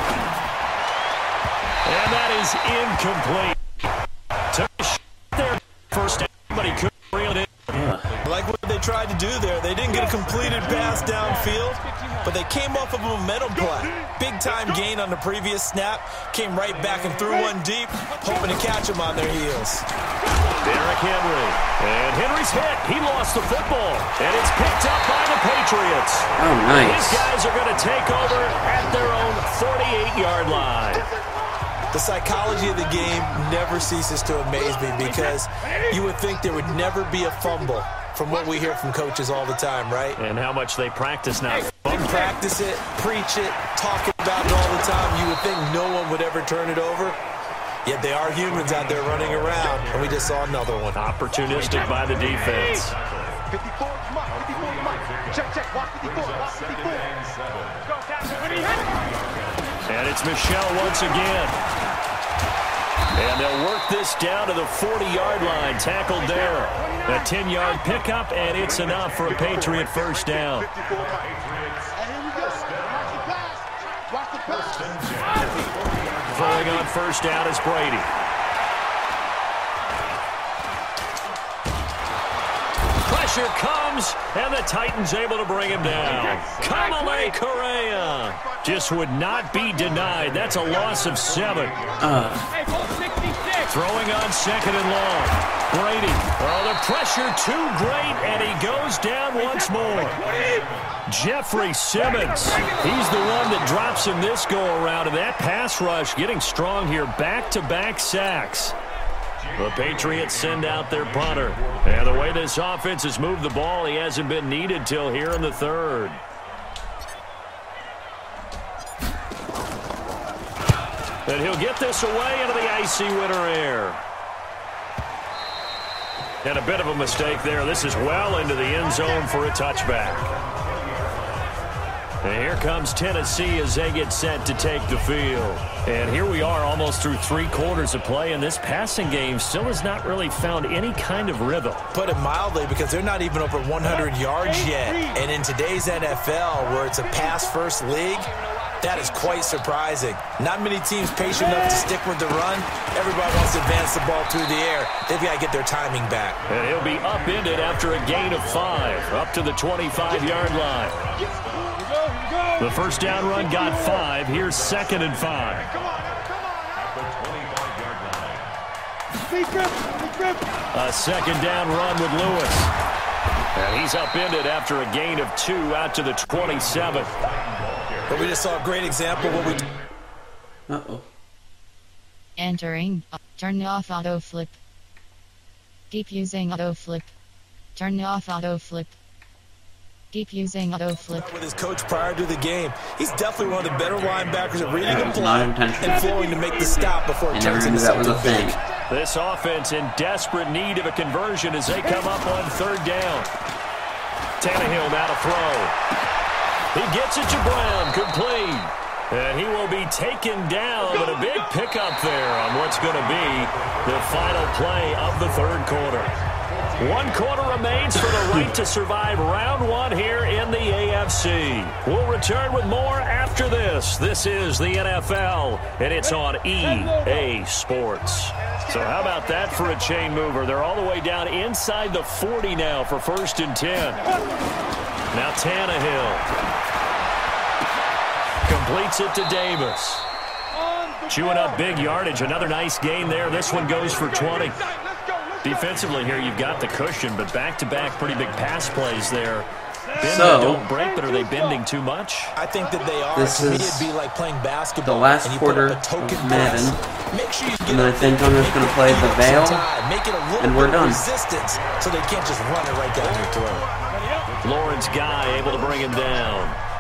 Speaker 12: And that is incomplete. Took a shot there, first down, but he couldn't reel it in.
Speaker 13: Like what they tried to do there. They didn't get a completed pass downfield, but they came off of a momentum play. Big time gain on the previous snap. Came right back and threw one deep, hoping to catch them on their heels.
Speaker 12: Derrick Henry. And Henry's hit. He lost the football. And it's picked up by the Patriots.
Speaker 1: Oh, nice.
Speaker 12: These guys are going to take over at their own forty-eight-yard line.
Speaker 13: The psychology of the game never ceases to amaze me because you would think there would never be a fumble from what we hear from coaches all the time, right?
Speaker 12: And how much they practice now.
Speaker 13: They practice it, preach it, talk about it all the time. You would think no one would ever turn it over. Yet they are humans out there running around, and we just saw another one.
Speaker 12: Opportunistic by the defense.
Speaker 14: fifty-four, come on, fifty-four, come on. Check, check, watch fifty-four, watch fifty-four.
Speaker 12: And it's Michelle once again. And they'll work this down to the forty-yard line, tackled there. A ten-yard pickup, and it's enough for a Patriot first down. Throwing on first down is Brady. Pressure comes, and the Titans able to bring him down. Kamale Correa just would not be denied. That's a loss of seven.
Speaker 1: Uh.
Speaker 12: Throwing on second and long. Brady. Oh, the pressure too great, and he goes down once more. Jeffrey Simmons. He's the one that drops him this go-around, and that pass rush getting strong here. Back-to-back sacks. The Patriots send out their punter. And the way this offense has moved the ball, he hasn't been needed till here in the third. And he'll get this away into the icy winter air. And a bit of a mistake there. This is well into the end zone for a touchback. And here comes Tennessee as they get set to take the field. And here we are almost through three quarters of play, and this passing game still has not really found any kind of rhythm.
Speaker 13: Put it mildly, because they're not even over one hundred yards yet. And in today's N F L, where it's a pass-first league, that is quite surprising. Not many teams patient enough to stick with the run. Everybody wants to advance the ball through the air. They've got to get their timing back.
Speaker 12: And he'll be upended after a gain of five, up to the twenty-five-yard line. The first down run got five. Here's second and five. A second down run with Lewis. And he's upended after a gain of two out to the twenty-seven.
Speaker 13: But we just saw a great example of what we...
Speaker 1: Uh-oh.
Speaker 11: Entering. Uh, turn off auto flip. Keep using auto flip. Turn off auto flip. Keep using auto flip.
Speaker 13: With his coach prior to the game, he's definitely one of the better linebackers at reading
Speaker 1: That
Speaker 13: the
Speaker 1: was
Speaker 13: play
Speaker 1: not intentional.
Speaker 13: and flowing to make the stop before
Speaker 1: I
Speaker 13: it
Speaker 1: never
Speaker 13: turns
Speaker 1: knew
Speaker 13: into
Speaker 1: that was
Speaker 13: something
Speaker 1: a thing.
Speaker 13: big.
Speaker 12: This offense in desperate need of a conversion as they come up on third down. Tannehill now to throw. He gets it to Brown, complete. And he will be taken down, but a big pickup there on what's going to be the final play of the third quarter. One quarter remains for the right to survive round one here in the A F C. We'll return with more after this. This is the N F L, and it's on E A Sports. So how about that for a chain mover? They're all the way down inside the forty now for first and ten. Now Tannehill completes it to Davis. Chewing up big yardage. Another nice gain there. This one goes for twenty. Defensively here, you've got the cushion, but back-to-back pretty big pass plays there. Bend
Speaker 1: So,
Speaker 12: but don't break, but are they bending too much?
Speaker 13: I think that they are.
Speaker 1: This
Speaker 13: to me,
Speaker 1: is
Speaker 13: it'd be like playing basketball.
Speaker 1: the last
Speaker 13: and you
Speaker 1: quarter
Speaker 13: put up a token
Speaker 1: of Madden.
Speaker 13: press. Make sure you get
Speaker 1: And then I
Speaker 13: up
Speaker 1: think
Speaker 13: there,
Speaker 1: I'm just
Speaker 13: make
Speaker 1: going to
Speaker 13: it
Speaker 1: play the
Speaker 13: feel
Speaker 1: Veil,
Speaker 13: some time, make it a little
Speaker 1: and we're
Speaker 13: bit of
Speaker 1: done.
Speaker 13: resistance so they can't just run it right down your throat.
Speaker 12: Lawrence Guy able to bring him down.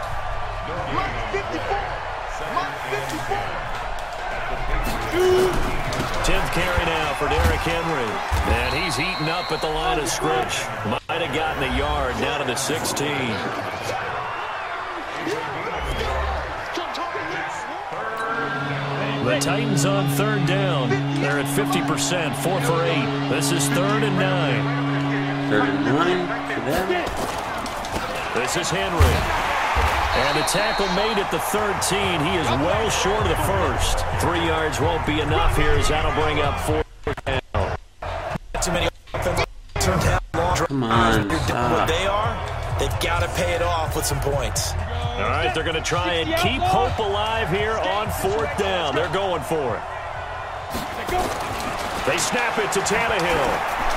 Speaker 12: tenth carry now for Derrick Henry. And he's eaten up at the line of scrimmage. Might have gotten a yard down to the sixteen. The Titans on third down. They're at fifty percent, four for eight. This is third and nine.
Speaker 1: Third and nine for them.
Speaker 12: This is Henry. And a tackle made at the thirteen. He is well short of the first. Three yards won't be enough here as that'll bring up fourth down.
Speaker 13: Too many offensive turn down long drives.
Speaker 1: Come on,
Speaker 13: You're doing what they are, they've got to pay it off with some points.
Speaker 12: All right, they're going to try and keep hope alive here on fourth down. They're going for it. They snap it to Tannehill.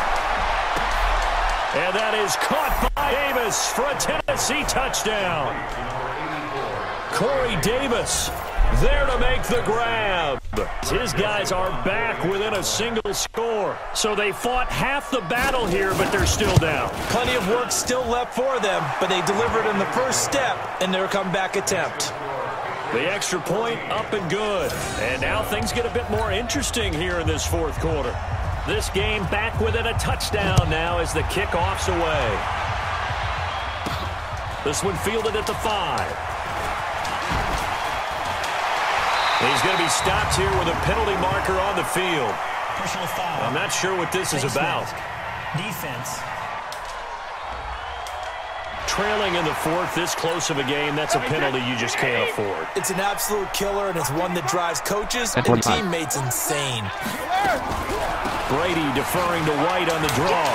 Speaker 12: And that is caught by Davis for a Tennessee touchdown. Corey Davis there to make the grab. His guys are back within a single score. So they fought half the battle here, but they're still down.
Speaker 13: Plenty of work still left for them, but they delivered in the first step in their comeback attempt.
Speaker 12: The extra point up and good. And now things get a bit more interesting here in this fourth quarter. This game back within a touchdown now as the kickoff's away. This one fielded at the five. He's going to be stopped here with a penalty marker on the field.
Speaker 16: Personal foul.
Speaker 12: I'm not sure what this is about.
Speaker 16: Defense.
Speaker 12: Trailing in the fourth, this close of a game, that's a penalty you just can't afford.
Speaker 13: It's an absolute killer, and it's one that drives coaches and teammates insane.
Speaker 12: Brady deferring to White on the draw.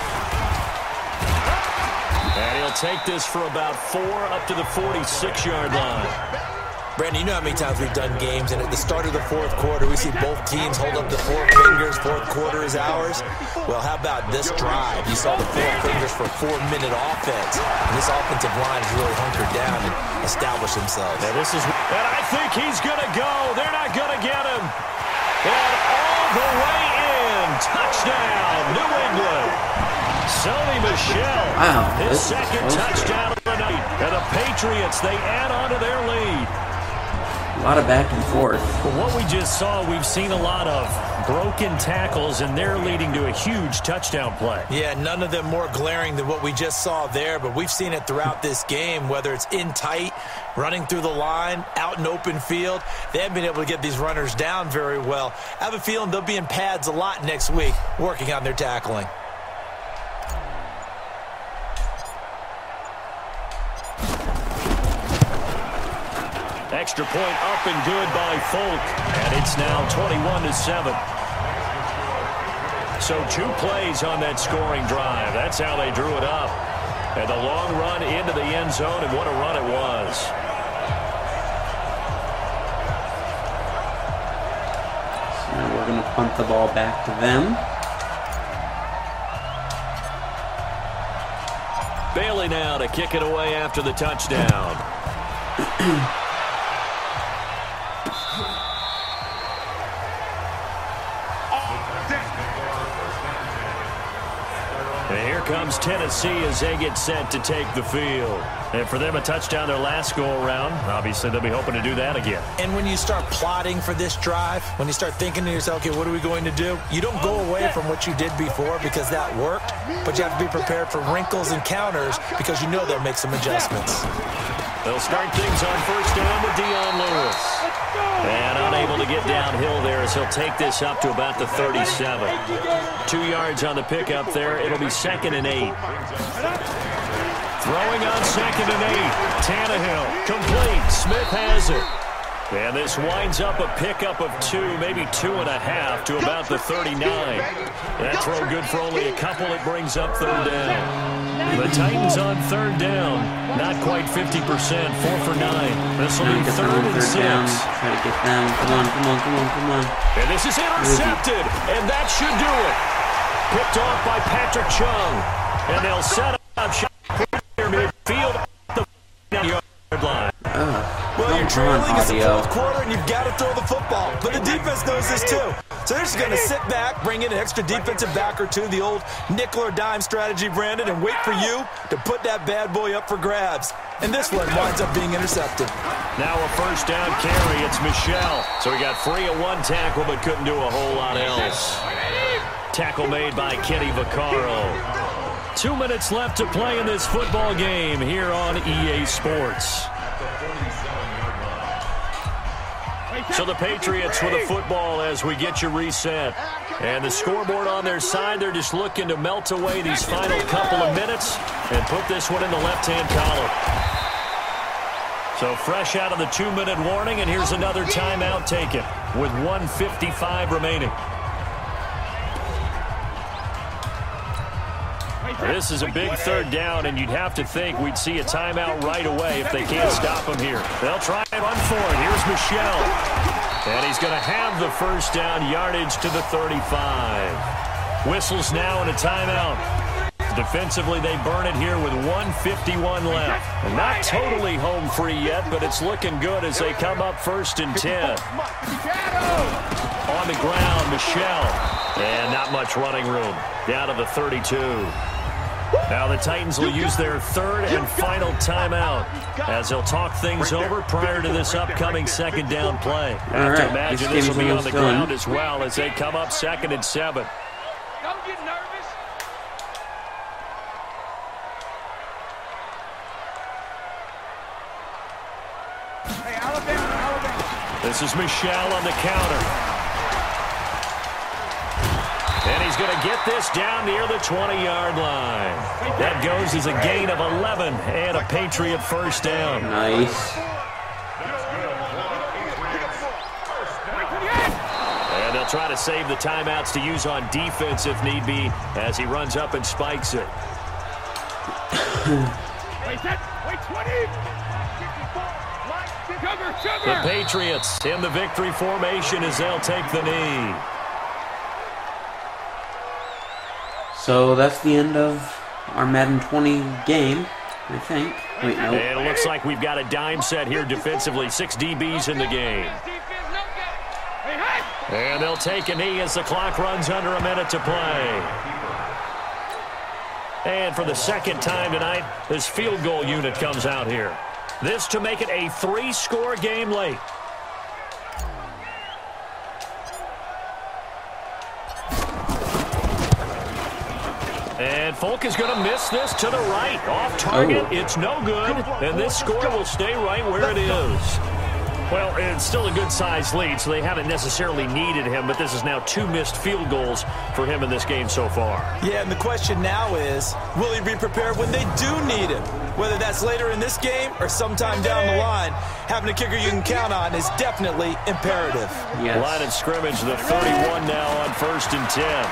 Speaker 12: And he'll take this for about four up to the forty-six-yard line.
Speaker 13: Brandon, you know how many times we've done games, and at the start of the fourth quarter, we see both teams hold up the four fingers, fourth quarter is ours. Well, how about this drive? You saw the four fingers for four-minute offense. And this offensive line has really hunkered down and established themselves.
Speaker 12: Now this is, and I think he's going to go. They're not going to get him. And all the way in. Touchdown, New England. Sony Michel.
Speaker 1: Wow,
Speaker 12: his
Speaker 1: this is
Speaker 12: second
Speaker 1: close.
Speaker 12: touchdown of the night. And the Patriots, they add on to their lead.
Speaker 1: A lot of back and forth.
Speaker 12: Well, what we just saw, we've seen a lot of broken tackles, and they're leading to a huge touchdown play.
Speaker 13: Yeah, none of them more glaring than what we just saw there, but we've seen it throughout this game, whether it's in tight, running through the line, out in open field. They haven't been able to get these runners down very well. I have a feeling they'll be in pads a lot next week, working on their tackling.
Speaker 12: Extra point up and good by Folk. And it's now twenty-one to seven. So two plays on that scoring drive. That's how they drew it up. And the long run into the end zone, and what a run it was.
Speaker 1: So now we're going to punt the ball back to them.
Speaker 12: Bailey now to kick it away after the touchdown. And here comes Tennessee as they get set to take the field. And for them, a touchdown their last go-around. Obviously, they'll be hoping to do that again.
Speaker 13: And when you start plotting for this drive, when you start thinking to yourself, okay, what are we going to do? You don't go away from what you did before because that worked, but you have to be prepared for wrinkles and counters because you know they'll make some adjustments.
Speaker 12: They'll start things on first down with Dion Lewis. And unable to get downhill there as he'll take this up to about the thirty-seven. Two yards on the pickup there. It'll be second and eight. Throwing on second and eight. Tannehill, complete. Smith has it. And this winds up a pickup of two, maybe two and a half to about the thirty-nine. That throw good for only a couple. It brings up third down. The Titans on third down. Not quite fifty percent. Four for nine. This will be third and six.
Speaker 1: Try to get them. Come on, come on, come on, come on.
Speaker 12: And this is intercepted. And that should do it. Picked off by Patrick Chung. And they'll set up shot here midfield at the yard line.
Speaker 13: Well, you're trailing in the fourth quarter, and you've got to throw the football. But the defense knows this, too. So they're just going to sit back, bring in an extra defensive back or two, the old nickel or dime strategy, Brandon, and wait for you to put that bad boy up for grabs. And this one winds up being intercepted.
Speaker 12: Now a first down carry. It's Michelle. So he got free of one tackle, but couldn't do a whole lot else. Tackle made by Kenny Vaccaro. Two minutes left to play in this football game here on E A Sports. So the Patriots with a football as we get you reset. And the scoreboard on their side, they're just looking to melt away these final couple of minutes and put this one in the left-hand column. So fresh out of the two-minute warning, and here's another timeout taken with one fifty-five remaining. This is a big third down, and you'd have to think we'd see a timeout right away if they can't stop him here. They'll try and run for it. Here's Michelle. And he's going to have the first down, yardage to the thirty-five. Whistles now in a timeout. Defensively, they burn it here with one fifty-one left. And not totally home free yet, but it's looking good as they come up first and ten. On the ground, Michelle. And not much running room. Down to the thirty-two. Now the Titans will use their third and final timeout as they'll talk things over prior to this upcoming second down play. I have to imagine this will be on the ground as well as they come up second and seven.
Speaker 14: Don't get nervous. Hey, Alabama, Alabama.
Speaker 12: This is Michelle on the counter. And he's going to get this down near the twenty-yard line. That goes as a gain of eleven and a Patriot first down.
Speaker 1: Nice.
Speaker 12: And they'll try to save the timeouts to use on defense if need be as he runs up and spikes it. The Patriots in the victory formation as they'll take the knee.
Speaker 1: So that's the end of our Madden twenty game, I think. Wait, no.
Speaker 12: And it looks like we've got a dime set here defensively. Six D Bs in the game. And they'll take a knee as the clock runs under a minute to play. And for the second time tonight, this field goal unit comes out here. This to make it a three-score game late. And Folk is going to miss this to the right. Off target, oh. It's no good. And this score will stay right where it is. Well, it's still a good-sized lead, so they haven't necessarily needed him, but this is now two missed field goals for him in this game so far.
Speaker 13: Yeah, and the question now is, will he be prepared when they do need him? Whether that's later in this game or sometime down the line, having a kicker you can count on is definitely imperative.
Speaker 12: Yes. Line of scrimmage, the thirty-one now on first and ten.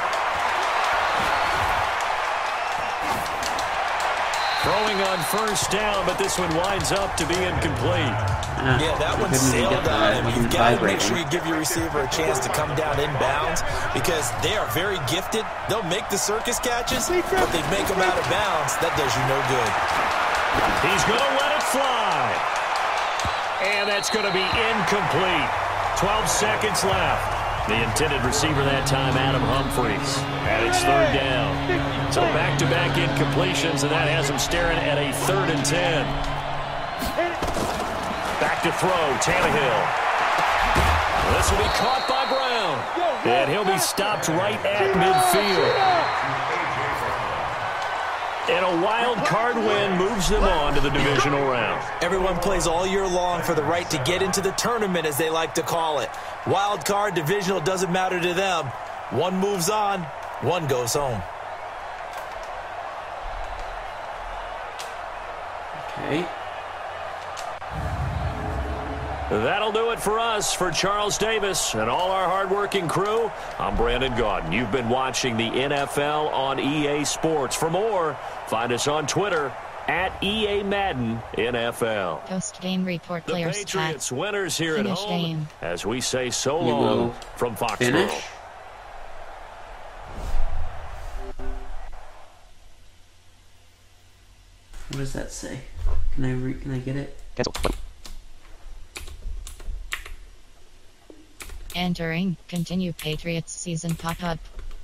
Speaker 12: Throwing on first down, but this one winds up to be incomplete.
Speaker 13: Uh, yeah, that one sailed on him. You've got to make sure you give your receiver a chance to come down inbounds because they are very gifted. They'll make the circus catches, but they make them out of bounds. That does you no good.
Speaker 12: He's going to let it fly. And that's going to be incomplete. twelve seconds left. The intended receiver that time, Adam Humphries. And it's third down. So So back-to-back incompletions, and that has him staring at a third and ten. Back to throw, Tannehill. This will be caught by Brown. And he'll be stopped right at midfield. And a wild card win moves them on to the divisional round.
Speaker 13: Everyone plays all year long for the right to get into the tournament, as they like to call it. Wild card, divisional, doesn't matter to them. One moves on, one goes home.
Speaker 1: Okay.
Speaker 12: That'll do it for us. For Charles Davis and all our hardworking crew, I'm Brandon Gaudin. You've been watching the N F L on E A Sports. For more, find us on Twitter at E A Madden N F L.
Speaker 11: Post-game report,
Speaker 12: The
Speaker 11: players
Speaker 12: Patriots
Speaker 11: chat.
Speaker 12: winners here at
Speaker 11: Finish
Speaker 12: home
Speaker 11: game.
Speaker 12: as we say so
Speaker 1: You
Speaker 12: long
Speaker 1: will
Speaker 12: from Foxborough.
Speaker 1: finish? What does that say? Can I re- can I get it?
Speaker 9: Cancel.
Speaker 11: Entering, continue Patriots season pop-up.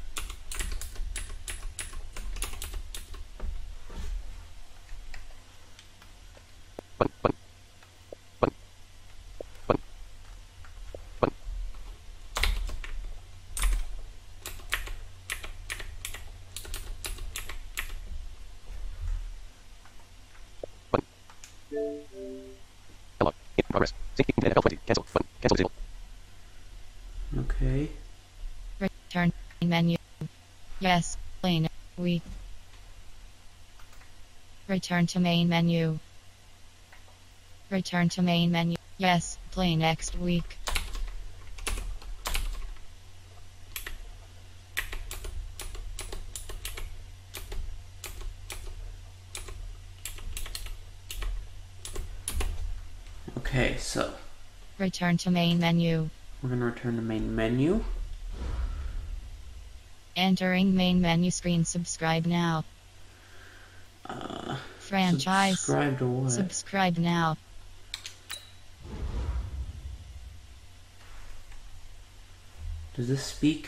Speaker 9: Log. In progress. Sync N F L twenty. Cancel. Button. Cancel disabled.
Speaker 1: Okay.
Speaker 11: Return menu. Yes, plain week. Return to main menu. Return to main menu. Yes, play next week.
Speaker 1: Okay, so
Speaker 11: Return to main menu.
Speaker 1: we're gonna return to main menu.
Speaker 11: Entering main menu screen. Subscribe now.
Speaker 1: Uh,
Speaker 11: Franchise.
Speaker 1: subscribe to what?
Speaker 11: Subscribe now.
Speaker 1: Does this speak?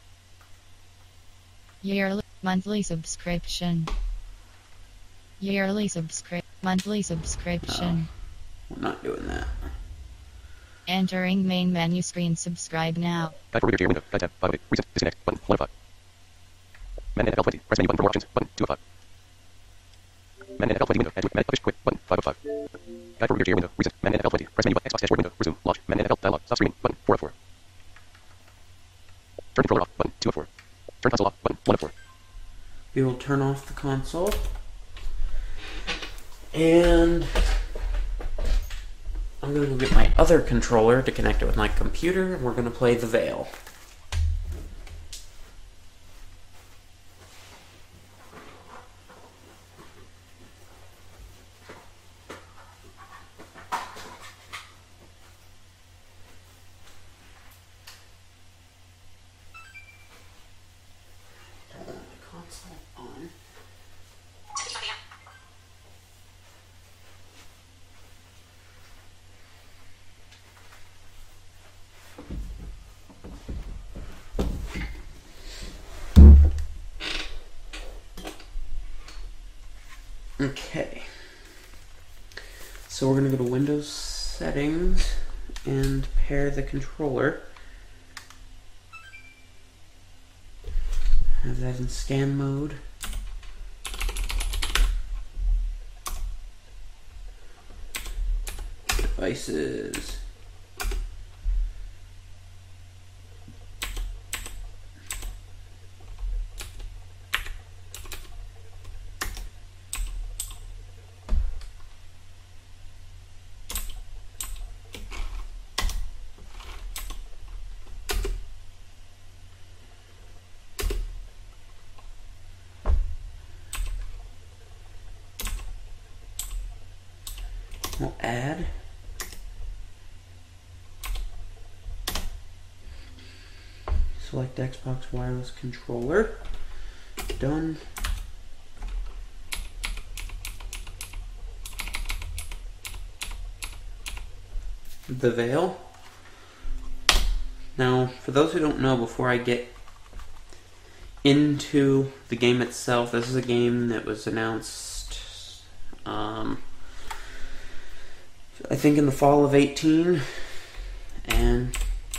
Speaker 11: Yearly, monthly subscription. Yearly subscrip, monthly subscription.
Speaker 1: We're not doing that.
Speaker 11: Entering main menu screen. Subscribe now.
Speaker 9: Guide for reader to your window. Guide tab. Five of eight. Reset. Disconnect. Button. One of five. Madden N F L twenty. Press menu button for more options. Button. Two of five. Madden N F L twenty window. Add to Madden publish quit. Button. Five of five. Guide for reader to your window. Reset. Madden N F L twenty. Press menu button. Xbox dashboard window. Resume. Launch. Madden N F L dialog. Stop streaming. Button. Four of four. Turn controller off. Button. Two of four. Turn console off. Button. One of four.
Speaker 1: We will turn off the console. And I'm going to go get my other controller to connect it with my computer, and we're going to play The Veil. Okay, so we're going to go to Windows Settings and pair the controller. Have that in scan mode. Devices. We'll add. Select Xbox wireless controller. Done. The Veil. Now, for those who don't know, before I get into the game itself, this is a game that was announced, um, I think in the fall of eighteen, and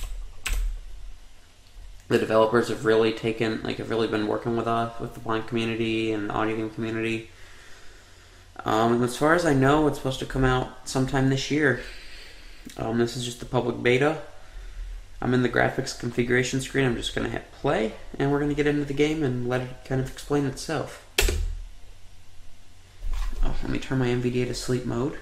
Speaker 1: the developers have really taken, like, have really been working with us, with the blind community and the audio game community. Um, as far as I know, it's supposed to come out sometime this year. Um, this is just the public beta. I'm in the graphics configuration screen. I'm just going to hit play, and we're going to get into the game and let it kind of explain itself. Oh, let me turn my N V D A to sleep mode.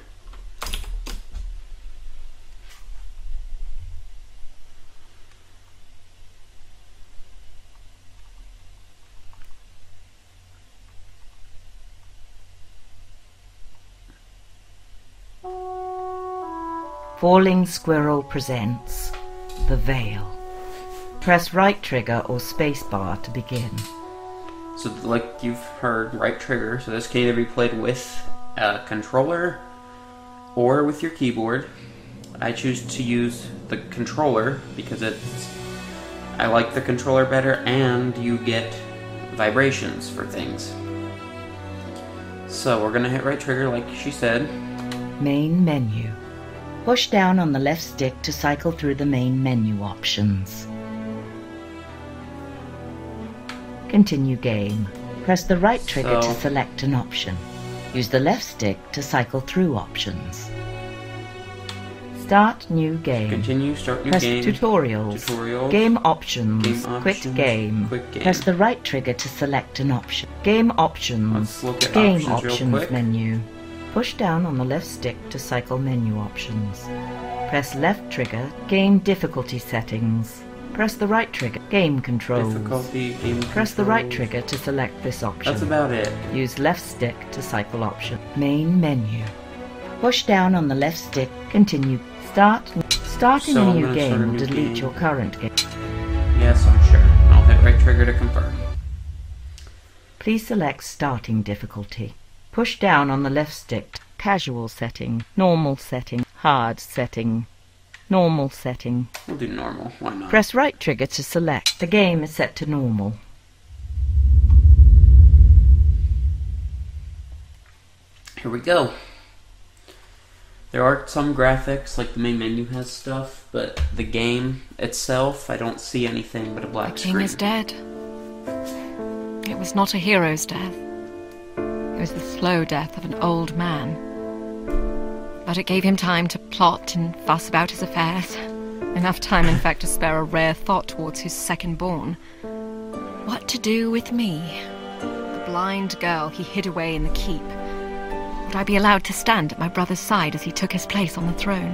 Speaker 17: Falling Squirrel presents The Veil. Press right trigger or spacebar to begin.
Speaker 1: So, like you've heard, right trigger. So this can either be played with a controller or with your keyboard. I choose to use the controller because it's I like the controller better, and you get vibrations for things. So we're gonna hit right trigger, like she said.
Speaker 17: Main menu. Push down on the left stick to cycle through the main menu options. Continue game. Press the right trigger
Speaker 1: So-
Speaker 17: to select an option. Use the left stick to cycle through options. Start new game.
Speaker 1: Continue, start new
Speaker 17: Press
Speaker 1: game.
Speaker 17: tutorials.
Speaker 1: Tutorials.
Speaker 17: Game options.
Speaker 1: Game
Speaker 17: Quit
Speaker 1: options.
Speaker 17: game.
Speaker 1: Quit game.
Speaker 17: Press the right trigger to select an option. Game options.
Speaker 1: Let's look at
Speaker 17: game
Speaker 1: options real
Speaker 17: options
Speaker 1: quick.
Speaker 17: menu. Push down on the left stick to cycle menu options. Press left trigger. Game difficulty settings. Press the right trigger. Game controls.
Speaker 1: Difficulty, game
Speaker 17: Press the right
Speaker 1: controls.
Speaker 17: trigger to select this option.
Speaker 1: That's about it.
Speaker 17: Use left stick to cycle option. Main menu. Push down on the left stick. Continue. Start. Starting
Speaker 1: So
Speaker 17: a
Speaker 1: I'm
Speaker 17: new
Speaker 1: gonna
Speaker 17: game
Speaker 1: start a
Speaker 17: will
Speaker 1: new
Speaker 17: delete
Speaker 1: game.
Speaker 17: your current game.
Speaker 1: Yes, I'm sure. I'll hit right trigger to confirm.
Speaker 17: Please select starting difficulty. Push down on the left stick. Casual setting, normal setting, hard setting, normal setting.
Speaker 1: We'll do normal. Why not?
Speaker 17: Press right trigger to select. The game is set to normal.
Speaker 1: Here we go. There are some graphics, like the main menu has stuff, but the game itself, I don't see anything but a black
Speaker 18: The king
Speaker 1: screen.
Speaker 18: is dead. It was not a hero's death. It was the slow death of an old man. But it gave him time to plot and fuss about his affairs. Enough time, in fact, to spare a rare thought towards his second-born. What to do with me? The blind girl he hid away in the keep. Would I be allowed to stand at my brother's side as he took his place on the throne?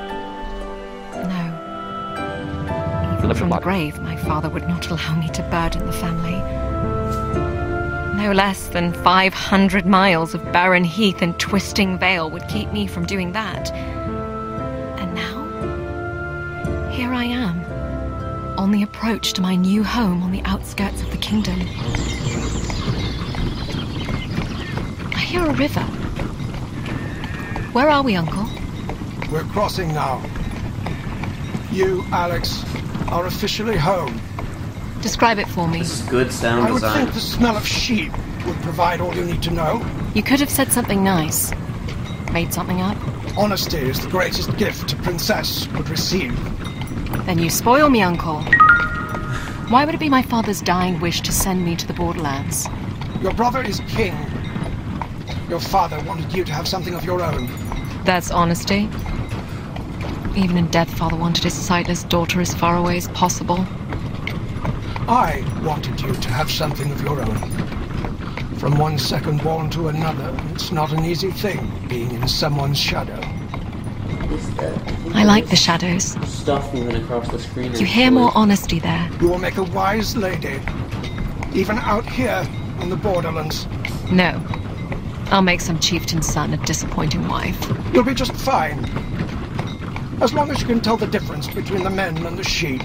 Speaker 18: No. Even from the grave, my father would not allow me to burden the family. No less than five hundred miles of barren heath and twisting vale would keep me from doing that. And now, here I am, on the approach to my new home on the outskirts of the kingdom. I hear a river. Where are we, Uncle?
Speaker 19: We're crossing now. You, Alex, are officially home.
Speaker 18: Describe it for me.
Speaker 1: This is good sound
Speaker 19: I would
Speaker 1: design.
Speaker 19: think the smell of sheep would provide all you need to know.
Speaker 18: You could have said something nice. Made something up.
Speaker 19: Honesty is the greatest gift a princess could receive.
Speaker 18: Then you spoil me, Uncle. Why would it be my father's dying wish to send me to the Borderlands?
Speaker 19: Your brother is king. Your father wanted you to have something of your own.
Speaker 18: That's honesty. Even in death, father wanted his sightless daughter as far away as possible.
Speaker 19: I wanted you to have something of your own. From one second born to another, it's not an easy thing being in someone's shadow.
Speaker 18: I like the shadows.
Speaker 1: Stuff moving across the screen.
Speaker 18: You hear more honesty there.
Speaker 19: You will make a wise lady, even out here in the Borderlands.
Speaker 18: No. I'll make some chieftain's son a disappointing wife.
Speaker 19: You'll be just fine. As long as you can tell the difference between the men and the sheep.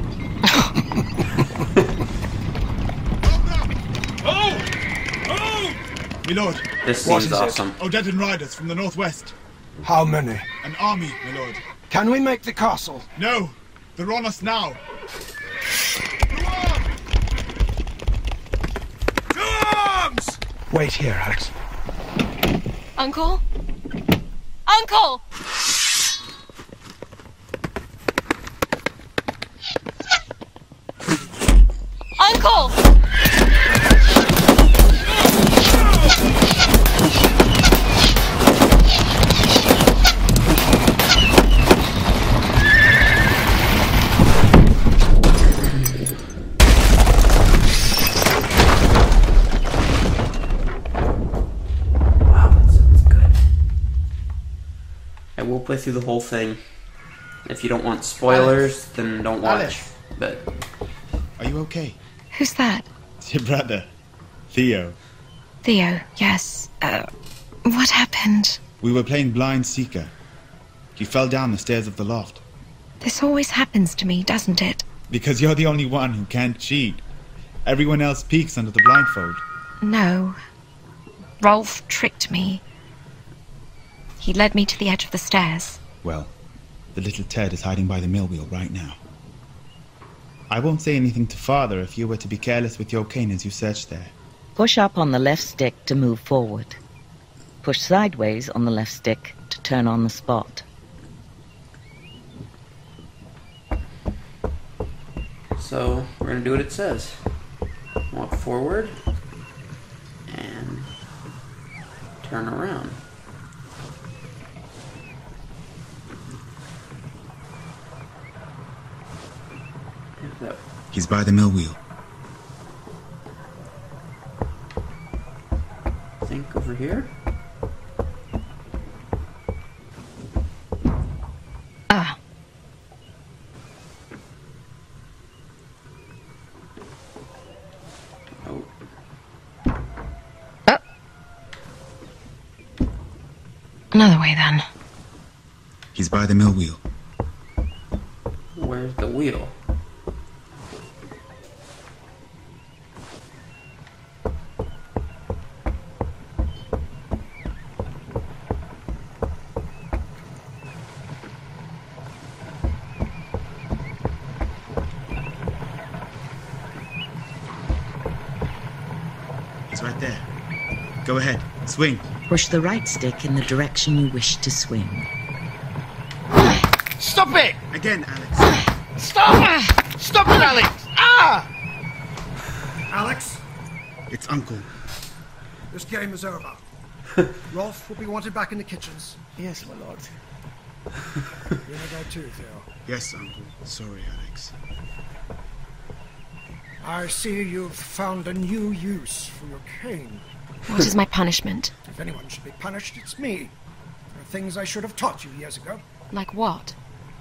Speaker 20: Oh! Oh! My lord.
Speaker 1: This
Speaker 19: What
Speaker 1: seems
Speaker 19: is it?
Speaker 1: awesome.
Speaker 20: Odedan riders from the northwest.
Speaker 19: How many?
Speaker 20: An army, my lord.
Speaker 19: Can we make the castle?
Speaker 20: No, they're on us now.
Speaker 19: Wait here, Alex.
Speaker 18: Uncle? Uncle! Uncle!
Speaker 1: I will play through the whole thing. If you don't want spoilers, then don't watch.
Speaker 20: Alex.
Speaker 1: But
Speaker 20: Are you okay?
Speaker 18: Who's that?
Speaker 20: It's your brother, Theo.
Speaker 18: Theo, yes. Uh, what happened?
Speaker 20: We were playing Blind Seeker. You fell down the stairs of the loft.
Speaker 18: This always happens to me, doesn't it?
Speaker 20: Because you're the only one who can't cheat. Everyone else peeks under the blindfold.
Speaker 18: No. Rolf tricked me. He led me to the edge of the stairs.
Speaker 20: Well, the little Ted is hiding by the mill wheel right now. I won't say anything to Father if you were to be careless with your cane as you search there.
Speaker 17: Push up on the left stick to move forward. Push sideways on the left stick to turn on the spot.
Speaker 1: so we're gonna do what it says. Walk forward and turn around.
Speaker 20: He's by the mill wheel.
Speaker 1: I think over here.
Speaker 18: Ah.
Speaker 1: Oh.
Speaker 18: Oh. Another way then.
Speaker 20: He's by the mill wheel.
Speaker 1: Where's the wheel?
Speaker 20: He's right there. Go ahead. Swing.
Speaker 17: Push the right stick in the direction you wish to swing.
Speaker 14: Stop it!
Speaker 20: Again, Alex.
Speaker 14: Stop! Stop it, Alex! Ah!
Speaker 19: Alex,
Speaker 20: It's Uncle.
Speaker 19: this game is over. Rolf will be wanted back in the kitchens.
Speaker 20: Yes, my lord.
Speaker 19: You may go too, Theo.
Speaker 20: Yes, Uncle. Sorry, Alex.
Speaker 19: I see you've found a new use for your cane.
Speaker 18: What is my punishment?
Speaker 19: If anyone should be punished, it's me. There are things I should have taught you years ago.
Speaker 18: Like what?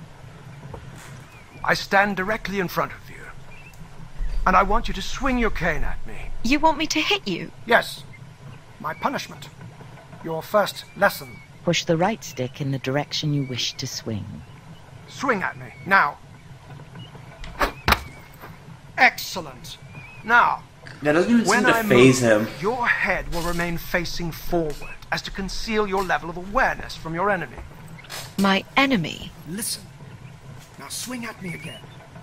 Speaker 19: I stand directly in front of you, and I want you to swing your cane at me.
Speaker 18: You want me to hit you?
Speaker 19: Yes. My punishment. Your first lesson.
Speaker 17: Push the right stick in the direction you wish to swing.
Speaker 19: Swing at me. Now. Excellent. Now.
Speaker 1: That doesn't even
Speaker 19: when
Speaker 1: seem to
Speaker 19: I
Speaker 1: faze
Speaker 19: move,
Speaker 1: him.
Speaker 19: your head will remain facing forward as to conceal your level of awareness from your enemy.
Speaker 18: My enemy?
Speaker 19: Listen. Now swing at me again.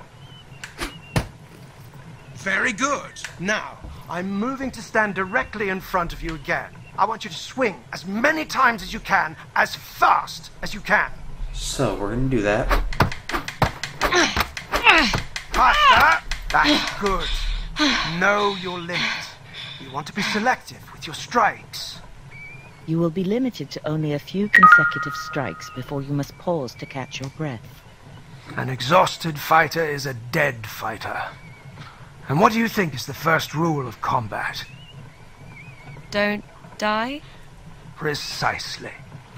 Speaker 19: Very good. Now, I'm moving to stand directly in front of you again. I want you to swing as many times as you can, as fast as you can.
Speaker 1: So we're gonna do that.
Speaker 19: Faster. That's good. Know your limit. You want to be selective with your strikes.
Speaker 17: You will be limited to only a few consecutive strikes before you must pause to catch your breath.
Speaker 19: An exhausted fighter is a dead fighter. And what do you think is the first rule of combat?
Speaker 18: Don't die?
Speaker 19: Precisely.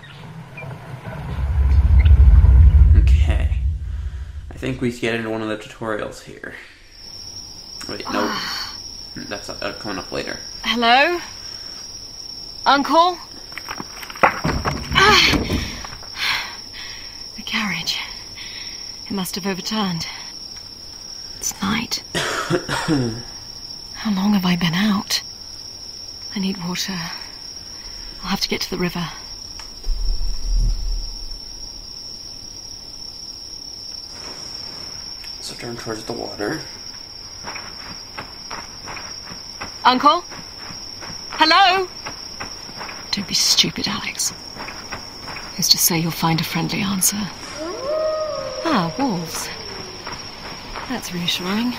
Speaker 1: Okay. I think we get into one of the tutorials here. Wait, no. That's uh, coming up later.
Speaker 18: Hello? Uncle? Ah! The carriage. It must have overturned. It's night. How long have I been out? I need water. I'll have to get to the river.
Speaker 1: So turn towards the water.
Speaker 18: Uncle? Hello? Don't be stupid, Alex. Who's to say you'll find a friendly answer? Ah, wolves. That's reassuring.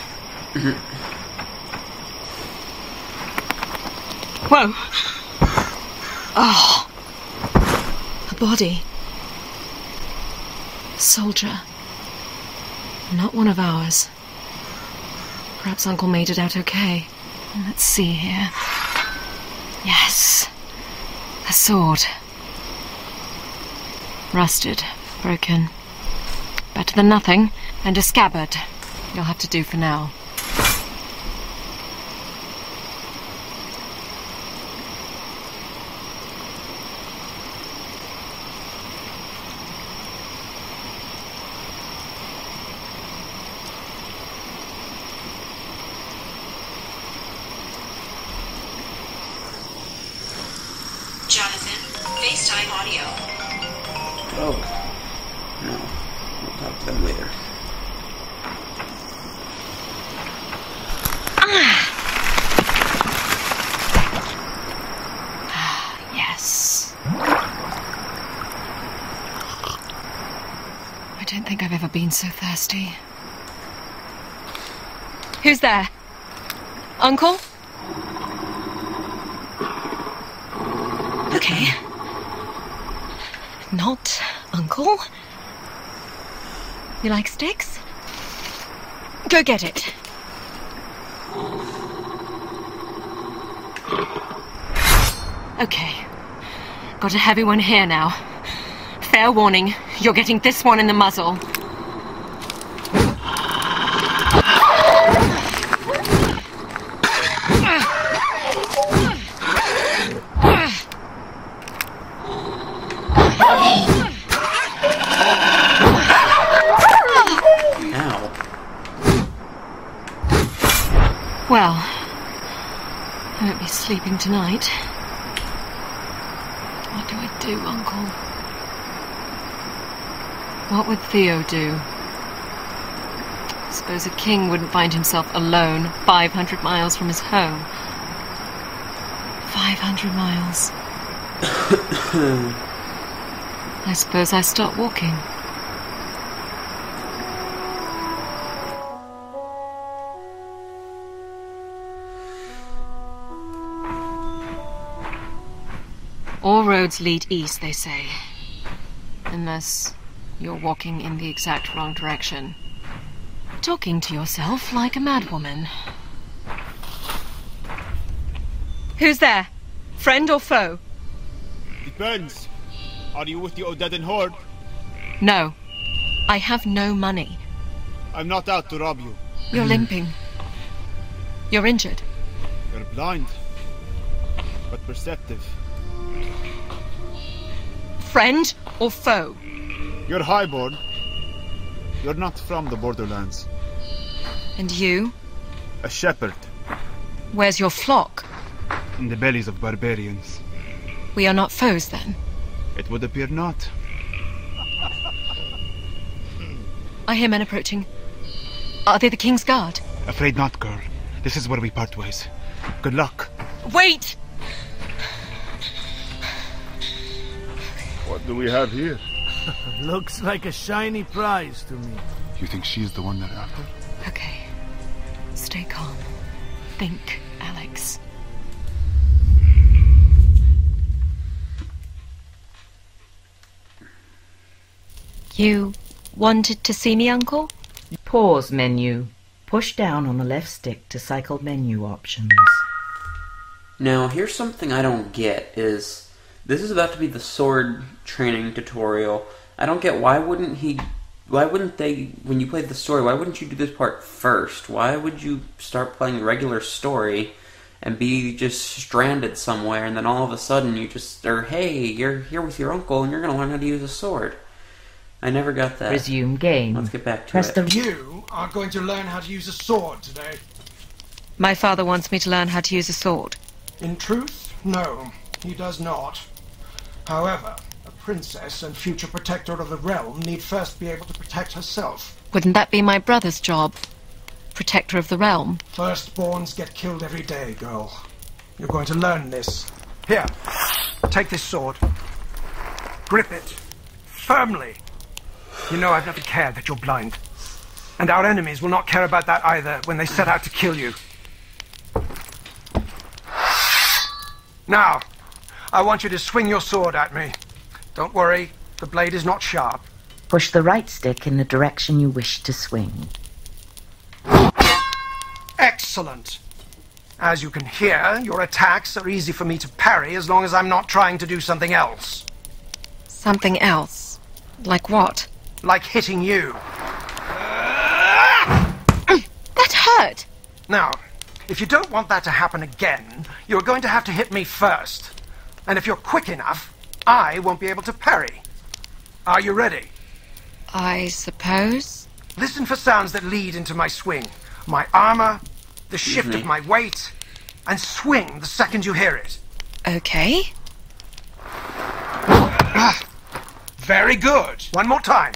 Speaker 18: Whoa! Oh! A body. A soldier. Not one of ours. Perhaps Uncle made it out okay. Let's see here. Yes. A sword. Rusted. Broken. Better than nothing. And a scabbard. You'll have to do for now.
Speaker 21: Jonathan, FaceTime audio.
Speaker 1: Oh. No. We'll talk to them later.
Speaker 18: Ah, yes. I don't think I've ever been so thirsty. Who's there? Uncle? Okay. Not Uncle. You like sticks? Go get it. Okay. Got a heavy one here now. Fair warning, you're getting this one in the muzzle. Well, I won't be sleeping tonight. What do I do, Uncle? What would Theo do? I suppose a king wouldn't find himself alone five hundred miles from his home. five hundred miles. I suppose I start walking. All roads lead east, they say. Unless you're walking in the exact wrong direction. Talking to yourself like a madwoman. Who's there? Friend or foe?
Speaker 22: Depends. Are you with the Odedan horde?
Speaker 18: No. I have no money.
Speaker 22: I'm not out to rob you.
Speaker 18: You're limping. You're injured.
Speaker 22: You're blind. But perceptive.
Speaker 18: Friend or foe?
Speaker 22: You're highborn. You're not from the borderlands.
Speaker 18: And you?
Speaker 22: A shepherd.
Speaker 18: Where's your flock?
Speaker 22: In the bellies of barbarians.
Speaker 18: We are not foes, then?
Speaker 22: It would appear not.
Speaker 18: I hear men approaching. Are they the King's Guard?
Speaker 22: Afraid not, girl. This is where we part ways. Good luck.
Speaker 18: Wait!
Speaker 22: What do we have here?
Speaker 23: Looks like a shiny prize to me.
Speaker 22: You think she's the one they're after?
Speaker 18: Okay. Stay calm. Think, Alex. You wanted to see me, Uncle?
Speaker 17: Pause menu. Push down on the left stick to cycle menu options.
Speaker 1: Now, here's something I don't get is... This is about to be the sword training tutorial. I don't get why wouldn't he... Why wouldn't they... When you played the story, why wouldn't you do this part first? Why would you start playing the regular story and be just stranded somewhere and then all of a sudden you just... Or, hey, you're here with your uncle and you're going to learn how to use a sword. I never got that.
Speaker 17: Resume game.
Speaker 1: Let's get back to
Speaker 17: Press
Speaker 1: it.
Speaker 17: the...
Speaker 19: You are going to learn how to use a sword today.
Speaker 18: My father wants me to learn how to use a sword.
Speaker 19: In truth, no, he does not. However, a princess and future protector of the realm need first be able to protect herself.
Speaker 18: Wouldn't that be my brother's job? Protector of the realm?
Speaker 19: Firstborns get killed every day, girl. You're going to learn this. Here, take this sword. Grip it. Firmly. You know I've never cared that you're blind. And our enemies will not care about that either when they set out to kill you. Now, I want you to swing your sword at me. Don't worry, the blade is not sharp.
Speaker 17: Push the right stick in the direction you wish to swing.
Speaker 19: Excellent. As you can hear, your attacks are easy for me to parry as long as I'm not trying to do something else.
Speaker 18: Something else? Like what?
Speaker 19: Like hitting you.
Speaker 18: That hurt!
Speaker 19: Now, if you don't want that to happen again, you're going to have to hit me first. And if you're quick enough, I won't be able to parry. Are you ready?
Speaker 18: I suppose.
Speaker 19: Listen for sounds that lead into my swing. My armor, the shift
Speaker 1: Mm-hmm.
Speaker 19: of my weight, and swing the second you hear it.
Speaker 18: Okay.
Speaker 19: Very good. One more time.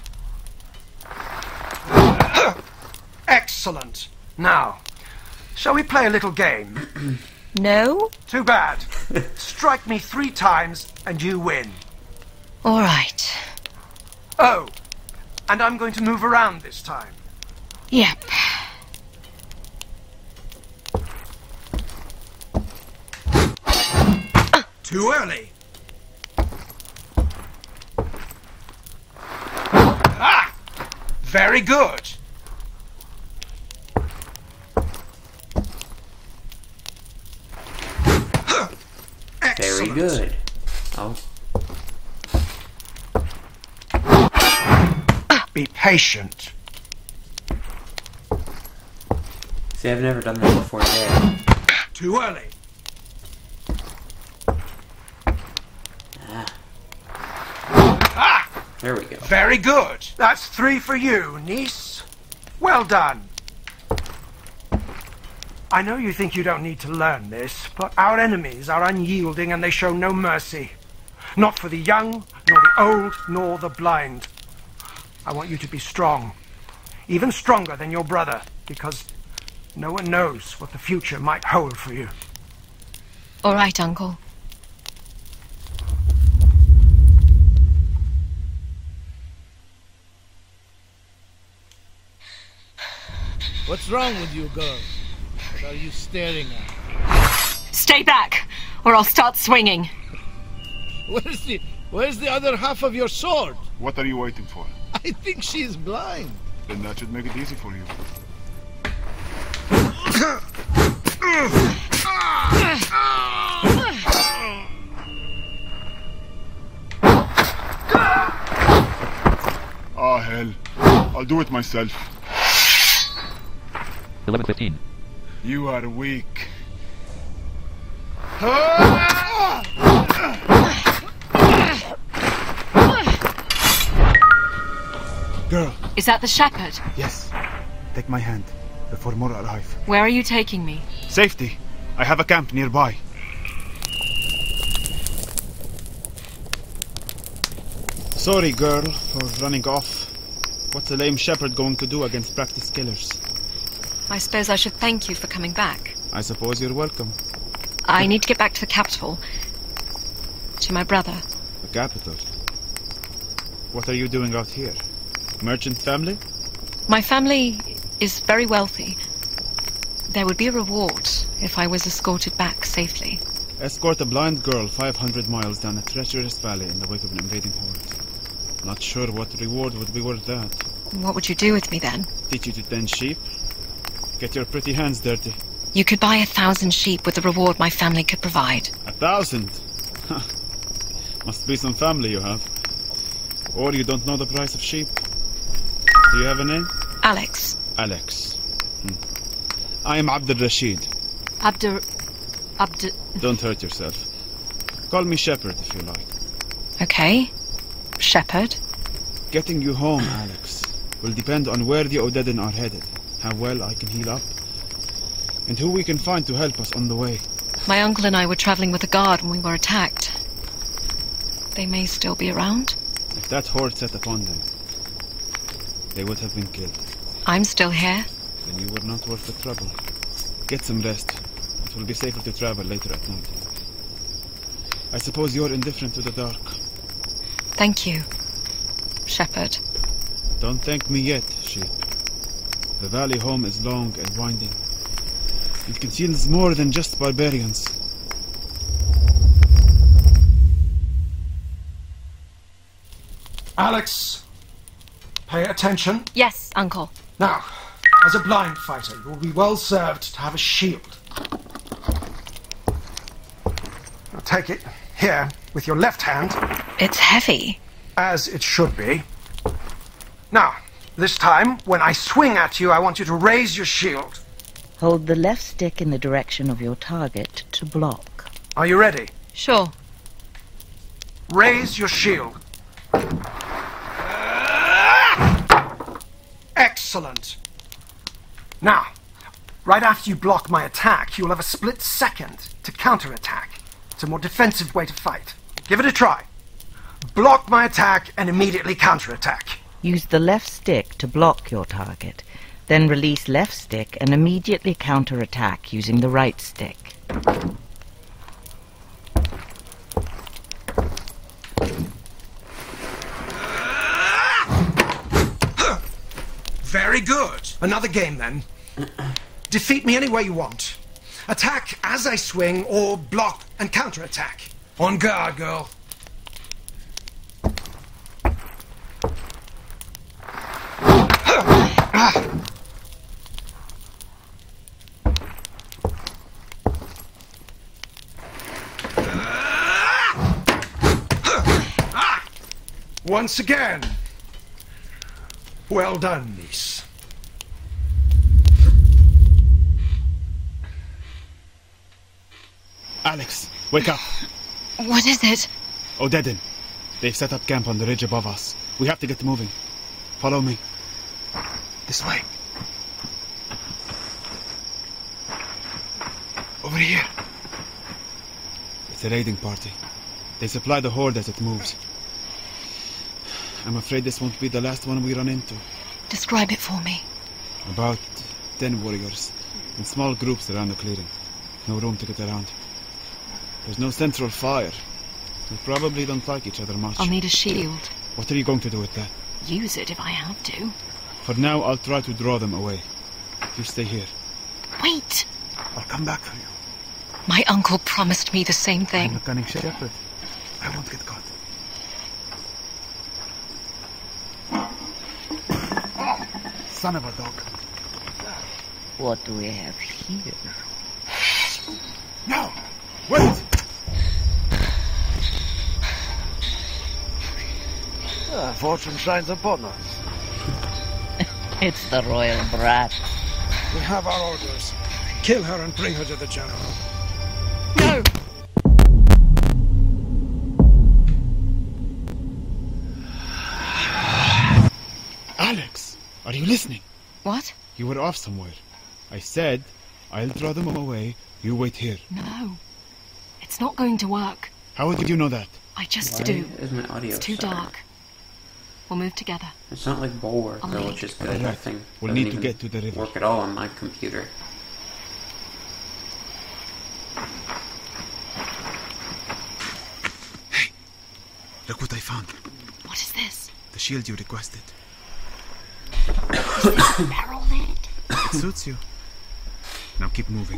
Speaker 19: Excellent. Now, shall we play a little game?
Speaker 18: No?
Speaker 19: Too bad. Strike me three times and you win.
Speaker 18: All right.
Speaker 19: Oh, and I'm going to move around this time.
Speaker 18: Yep.
Speaker 19: Too early. Ah! Very good.
Speaker 1: Very good. Oh.
Speaker 19: Be patient.
Speaker 1: See, I've never done that before today.
Speaker 19: Too early. Ah!
Speaker 1: There we go.
Speaker 19: Very good. That's three for you, niece. Well done. I know you think you don't need to learn this, but our enemies are unyielding and they show no mercy. Not for the young, nor the old, nor the blind. I want you to be strong. Even stronger than your brother, because no one knows what the future might hold for you.
Speaker 18: All right, Uncle.
Speaker 23: What's wrong with you, girl? What are you staring at?
Speaker 18: Stay back, or I'll start swinging.
Speaker 23: Where's the Where's the other half of your sword?
Speaker 22: What are you waiting for?
Speaker 23: I think she's blind.
Speaker 22: Then that should make it easy for you. Ah, hell. I'll do it myself.
Speaker 9: eleven fifteen.
Speaker 22: You are weak. Girl.
Speaker 18: Is that the shepherd?
Speaker 22: Yes. Take my hand before more arrive.
Speaker 18: Where are you taking me?
Speaker 22: Safety. I have a camp nearby. Sorry, girl, for running off. What's a lame shepherd going to do against practiced killers?
Speaker 18: I suppose I should thank you for coming back.
Speaker 22: I suppose you're welcome.
Speaker 18: I need to get back to the capital. To my brother.
Speaker 22: The capital? What are you doing out here? Merchant family?
Speaker 18: My family is very wealthy. There would be a reward if I was escorted back safely.
Speaker 22: Escort a blind girl five hundred miles down a treacherous valley in the wake of an invading horde. Not sure what reward would be worth that.
Speaker 18: What would you do with me then?
Speaker 22: Teach you to tend sheep? Get your pretty hands dirty.
Speaker 18: You could buy a thousand sheep with the reward my family could provide.
Speaker 22: A thousand? Must be some family you have. Or you don't know the price of sheep. Do you have a name?
Speaker 18: Alex.
Speaker 22: Alex. Hmm. I am Abdul Rashid.
Speaker 18: Abdur... Abdur...
Speaker 22: Don't hurt yourself. Call me Shepherd if you like.
Speaker 18: Okay. Shepherd.
Speaker 22: Getting you home, Alex, will depend on where the Odedin are headed, how well I can heal up, and who we can find to help us on the way.
Speaker 18: My uncle and I were traveling with a guard when we were attacked. They may still be around.
Speaker 22: If that horde set upon them, they would have been killed.
Speaker 18: I'm still here.
Speaker 22: Then you were not worth the trouble. Get some rest. It will be safer to travel later at night. I suppose you're indifferent to the dark.
Speaker 18: Thank you, Shepherd.
Speaker 22: Don't thank me yet, sheep. The valley home is long and winding. It conceals more than just barbarians.
Speaker 19: Alex, pay attention.
Speaker 18: Yes, Uncle.
Speaker 19: Now, as a blind fighter, you will be well served to have a shield. Now take it here with your left hand.
Speaker 18: It's heavy.
Speaker 19: As it should be. Now, this time, when I swing at you, I want you to raise your shield.
Speaker 17: Hold the left stick in the direction of your target to block.
Speaker 19: Are you ready?
Speaker 18: Sure.
Speaker 19: Raise your shield. Excellent. Now, right after you block my attack, you'll have a split second to counterattack. It's a more defensive way to fight. Give it a try. Block my attack and immediately counterattack.
Speaker 17: Use the left stick to block your target. Then release left stick and immediately counterattack using the right stick.
Speaker 19: Very good. Another game then. Defeat me any way you want. Attack as I swing or block and counterattack. On guard, girl. Once again. Well done, niece.
Speaker 22: Alex, wake up.
Speaker 18: What is it?
Speaker 22: Odedin. They've set up camp on the ridge above us. We have to get moving. Follow me. This way. Over here. It's a raiding party. They supply the horde as it moves. I'm afraid this won't be the last one we run into.
Speaker 18: Describe it for me.
Speaker 22: About ten warriors, in small groups around the clearing. No room to get around. There's no central fire. They probably don't like each other much.
Speaker 18: I'll need a shield.
Speaker 22: What are you going to do with that?
Speaker 18: Use it if I have to.
Speaker 22: For now, I'll try to draw them away. You stay here.
Speaker 18: Wait!
Speaker 22: I'll come back for you.
Speaker 18: My uncle promised me the same thing.
Speaker 22: I'm a cunning shepherd. I won't get caught. Son of a dog.
Speaker 17: What do we have here?
Speaker 22: No! Wait!
Speaker 23: Ah, fortune shines upon us.
Speaker 17: It's the royal brat.
Speaker 19: We have our orders. Kill her and bring her to the general.
Speaker 18: No!
Speaker 22: Alex, are you listening?
Speaker 18: What?
Speaker 22: You were off somewhere. I said, I'll draw them away. You wait here.
Speaker 18: No. It's not going to work.
Speaker 22: How did you know that?
Speaker 18: I just
Speaker 1: Why
Speaker 18: do.
Speaker 1: is my audio
Speaker 18: It's too
Speaker 1: silent?
Speaker 18: dark. We'll move together.
Speaker 1: It's not like Bulwark,
Speaker 18: I'll
Speaker 1: though,
Speaker 18: leave.
Speaker 1: which is good.
Speaker 22: Alright,
Speaker 1: That thing
Speaker 22: we'll
Speaker 1: doesn't
Speaker 22: need to
Speaker 1: even
Speaker 22: get to the river.
Speaker 1: work at all on my computer.
Speaker 22: Look what I found.
Speaker 18: What is this?
Speaker 22: The shield you requested.
Speaker 18: Is this a barrel lid?
Speaker 22: It suits you. Now keep moving.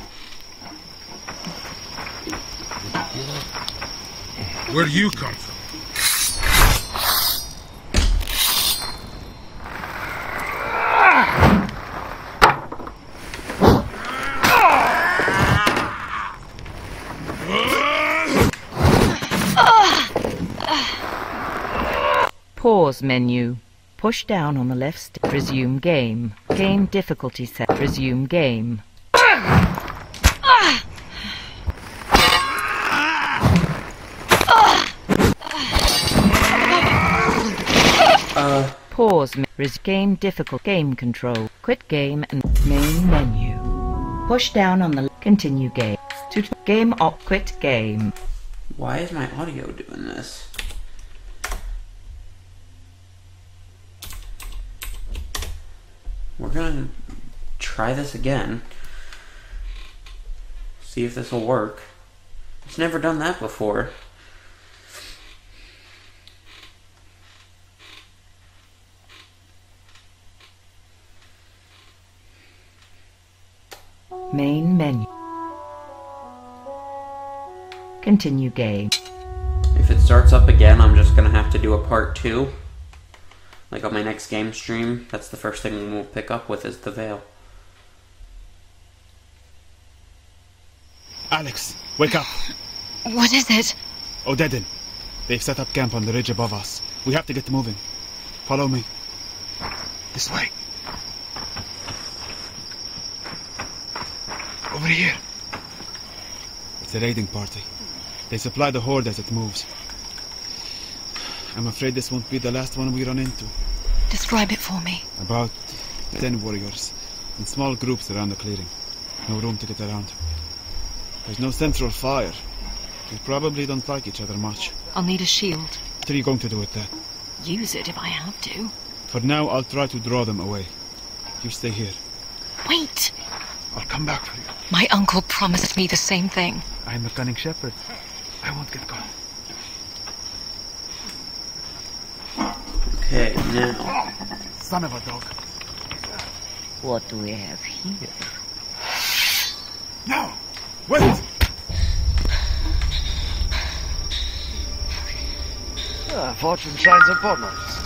Speaker 5: Where do you come from?
Speaker 17: Pause menu. Push down on the left stick. Resume game. Game difficulty set. Resume game.
Speaker 1: Uh.
Speaker 17: Pause. Me- res- game difficult. Game control. Quit game and main menu. Push down on the continue game. To t- game op. Quit game.
Speaker 1: Why is my audio doing this? We're gonna try this again. See if this will work. It's never done that before.
Speaker 17: Main menu. Continue game.
Speaker 1: If it starts up again, I'm just gonna have to do a part two. Like on my next game stream, that's the first thing we'll pick up with is the veil.
Speaker 22: Alex, wake up!
Speaker 18: What is it?
Speaker 22: Odedin. They've set up camp on the ridge above us. We have to get moving. Follow me.
Speaker 19: This way. Over here.
Speaker 22: It's a raiding party. They supply the horde as it moves. I'm afraid this won't be the last one we run into.
Speaker 18: Describe it for me.
Speaker 22: About ten warriors, in small groups around the clearing. No room to get around. There's no central fire. They probably don't like each other much.
Speaker 18: I'll need a shield.
Speaker 22: What are you going to do with that?
Speaker 18: Use it if I have to.
Speaker 22: For now, I'll try to draw them away. You stay here.
Speaker 18: Wait!
Speaker 19: I'll come back for you.
Speaker 18: My uncle promised me the same thing.
Speaker 22: I'm a cunning shepherd.
Speaker 19: I won't get caught.
Speaker 1: Okay, now.
Speaker 22: Son of a dog.
Speaker 17: What do we have here?
Speaker 22: No! Wait!
Speaker 23: Ah, fortune shines upon us.